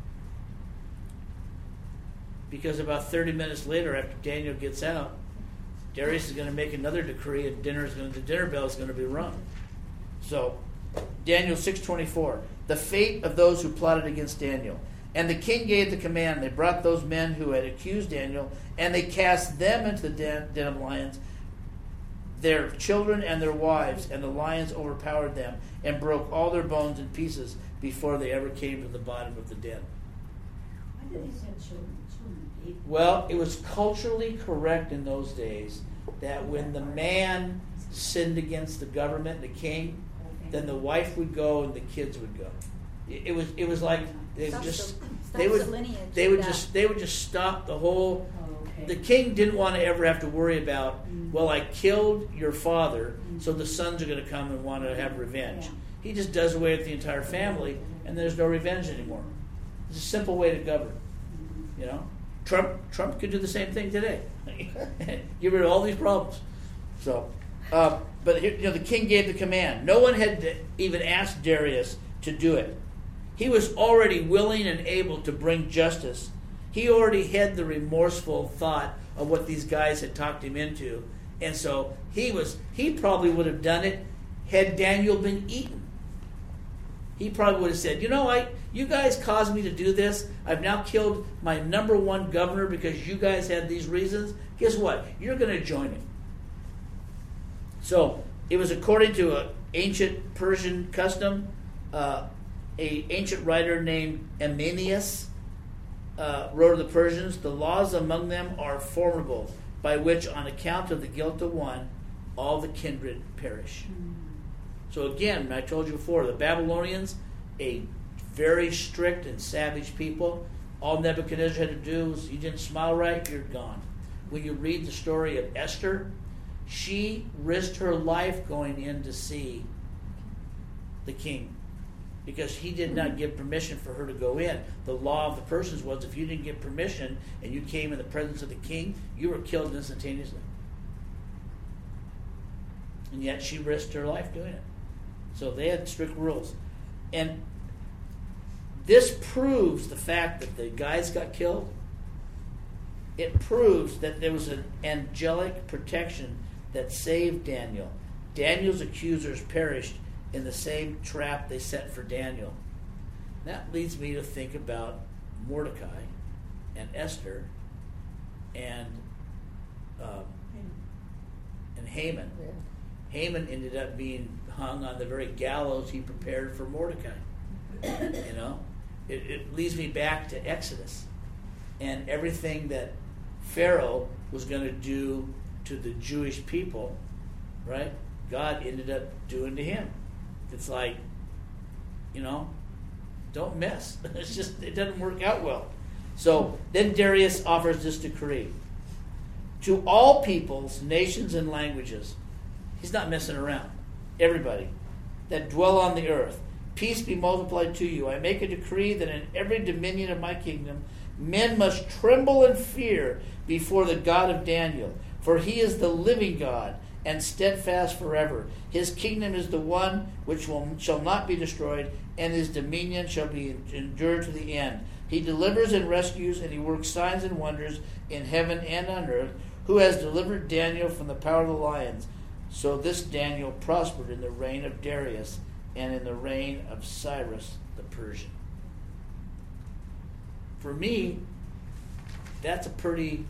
Because about 30 minutes later, after Daniel gets out, Darius is going to make another decree, and the dinner bell is going to be rung. So, Daniel 6:24, the fate of those who plotted against Daniel. And the king gave the command. They brought those men who had accused Daniel, and they cast them into the den of lions, their children and their wives, and the lions overpowered them and broke all their bones in pieces before they ever came to the bottom of the den. Why did they send children? Children, Well, it was culturally correct in those days that when the man sinned against the government, the king, then the wife would go and the kids would go. It was like they would just they would just stop the whole. The king didn't want to ever have to worry about, well, I killed your father, so the sons are going to come and want to have revenge. Yeah. He just does away with the entire family, and there's no revenge anymore. It's a simple way to govern. You know, Trump could do the same thing today. Get rid of all these problems. So, but here, the king gave the command. No one had even asked Darius to do it. He was already willing and able to bring justice. He already had the remorseful thought of what these guys had talked him into, and so he probably would have done it had Daniel been eaten. He probably would have said, you guys caused me to do this. I've now killed my number one governor because you guys had these reasons. Guess what? You're going to join him. So it was according to an ancient Persian custom. An ancient writer named Ammianus wrote of the Persians, the laws among them are formidable, by which on account of the guilt of one, all the kindred perish. So again, I told you before, the Babylonians, a very strict and savage people. All Nebuchadnezzar had to do was, you didn't smile right, you're gone. When you read the story of Esther, she risked her life going in to see the king, because he did not give permission for her to go in. The law of the Persians was, if you didn't get permission and you came in the presence of the king, you were killed instantaneously. And yet she risked her life doing it. So they had strict rules. And this proves the fact that the guys got killed. It proves that there was an angelic protection that saved Daniel. Daniel's accusers perished in the same trap they set for Daniel. That leads me to think about Mordecai and Esther and Haman. Yeah. Haman ended up being hung on the very gallows he prepared for Mordecai. It leads me back to Exodus and everything that Pharaoh was going to do to the Jewish people, right? God ended up doing to him. It's like, don't mess. It's just, it doesn't work out well. So then Darius offers this decree. To all peoples, nations, and languages, he's not messing around, everybody that dwell on the earth, peace be multiplied to you. I make a decree that in every dominion of my kingdom, men must tremble and fear before the God of Daniel, for he is the living God and steadfast forever. His kingdom is the one which shall not be destroyed, and his dominion shall be endured to the end. He delivers and rescues, and he works signs and wonders in heaven and on earth, who has delivered Daniel from the power of the lions. So this Daniel prospered in the reign of Darius and in the reign of Cyrus the Persian. For me, that's a pretty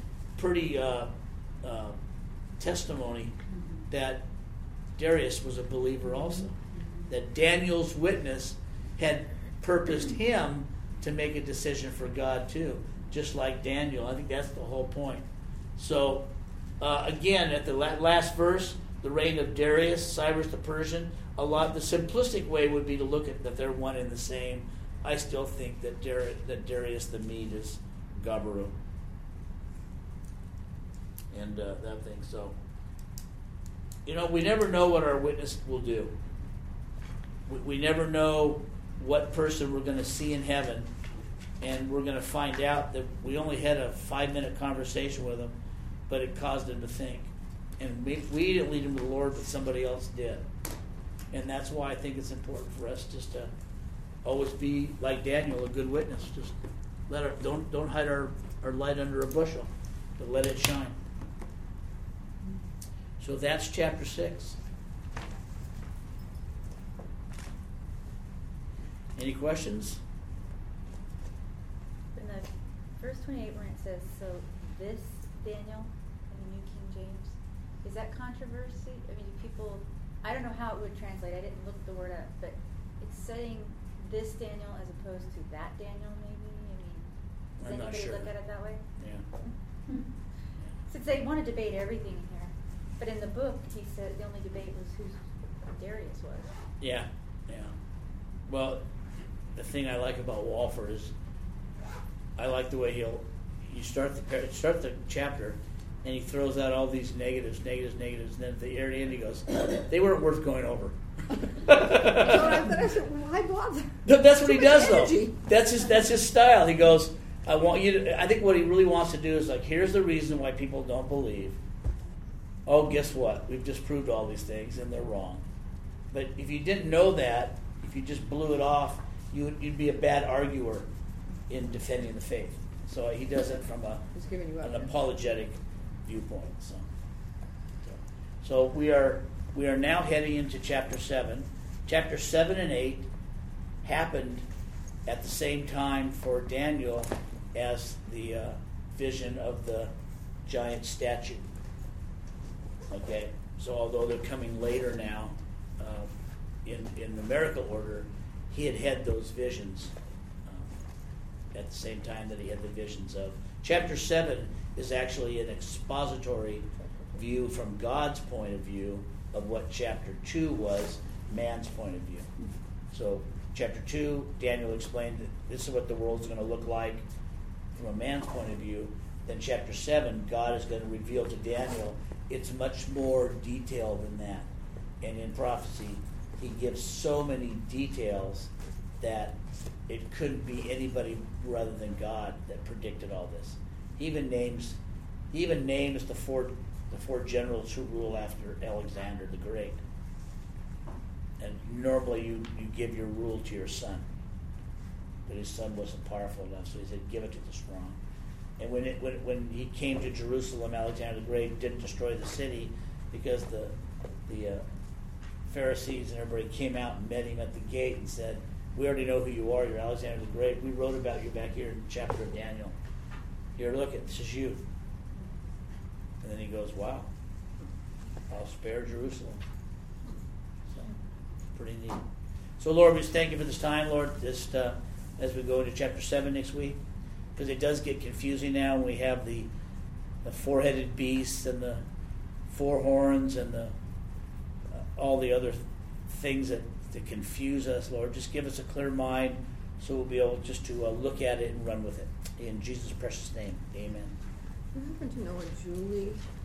testimony that Darius was a believer also. That Daniel's witness had purposed him to make a decision for God too, just like Daniel. I think that's the whole point. So, again, at the last verse, the reign of Darius, Cyrus the Persian, the simplistic way would be to look at that they're one and the same. I still think that Darius the Mede is Gabaru. And that thing. So, we never know what our witness will do. We never know what person we're going to see in heaven, and we're going to find out that we only had a 5-minute conversation with them, but it caused them to think. And we didn't lead them to the Lord, but somebody else did. And that's why I think it's important for us just to always be like Daniel, a good witness. Just don't hide our light under a bushel, but let it shine. So that's chapter 6. Any questions? In the verse 28 where it says, so this Daniel in the New King James, is that controversy? I mean, do people, I don't know how it would translate. I didn't look the word up, but it's saying this Daniel as opposed to that Daniel maybe? I mean, does I'm not anybody sure. look at it that way? Yeah. Since they want to debate everything in here. But in the book, he said the only debate was who Darius was. Yeah. Well, the thing I like about Walford is I like the way you start the chapter and he throws out all these negatives, and then at the very end he goes, they weren't worth going over. So I said, why bother? That's what he Too much does, though. energy. That's his style. He goes, I want you to. I think what he really wants to do is like, here's the reason why people don't believe. Oh, guess what? We've just proved all these things, and they're wrong. But if you didn't know that, if you just blew it off, you'd be a bad arguer in defending the faith. So he does it from He's giving you an evidence. apologetic viewpoint. So we are now heading into chapter 7. Chapter 7 and 8 happened at the same time for Daniel as the vision of the giant statue. Okay, so although they're coming later now in numerical order, he had those visions at the same time that he had the visions of. Chapter 7 is actually an expository view from God's point of view of what chapter 2 was, man's point of view. So chapter 2, Daniel explained that this is what the world's going to look like from a man's point of view. Then chapter 7, God is going to reveal to Daniel it's much more detailed than that. And in prophecy, he gives so many details that it couldn't be anybody rather than God that predicted all this. He even names the four generals who rule after Alexander the Great. And normally you give your rule to your son. But his son wasn't powerful enough, so he said, give it to the strong. And when he came to Jerusalem, Alexander the Great didn't destroy the city because the Pharisees and everybody came out and met him at the gate and said, we already know who you are, you're Alexander the Great. We wrote about you back here in the chapter of Daniel. Here, look, this is you. And then he goes, wow, I'll spare Jerusalem. So, pretty neat. So, Lord, we just thank you for this time, Lord, just as we go into chapter 7 next week, because it does get confusing now when we have the four-headed beast and the four horns and all the other things that confuse us, Lord. Just give us a clear mind so we'll be able just to look at it and run with it. In Jesus' precious name, amen. I happen to know a Julie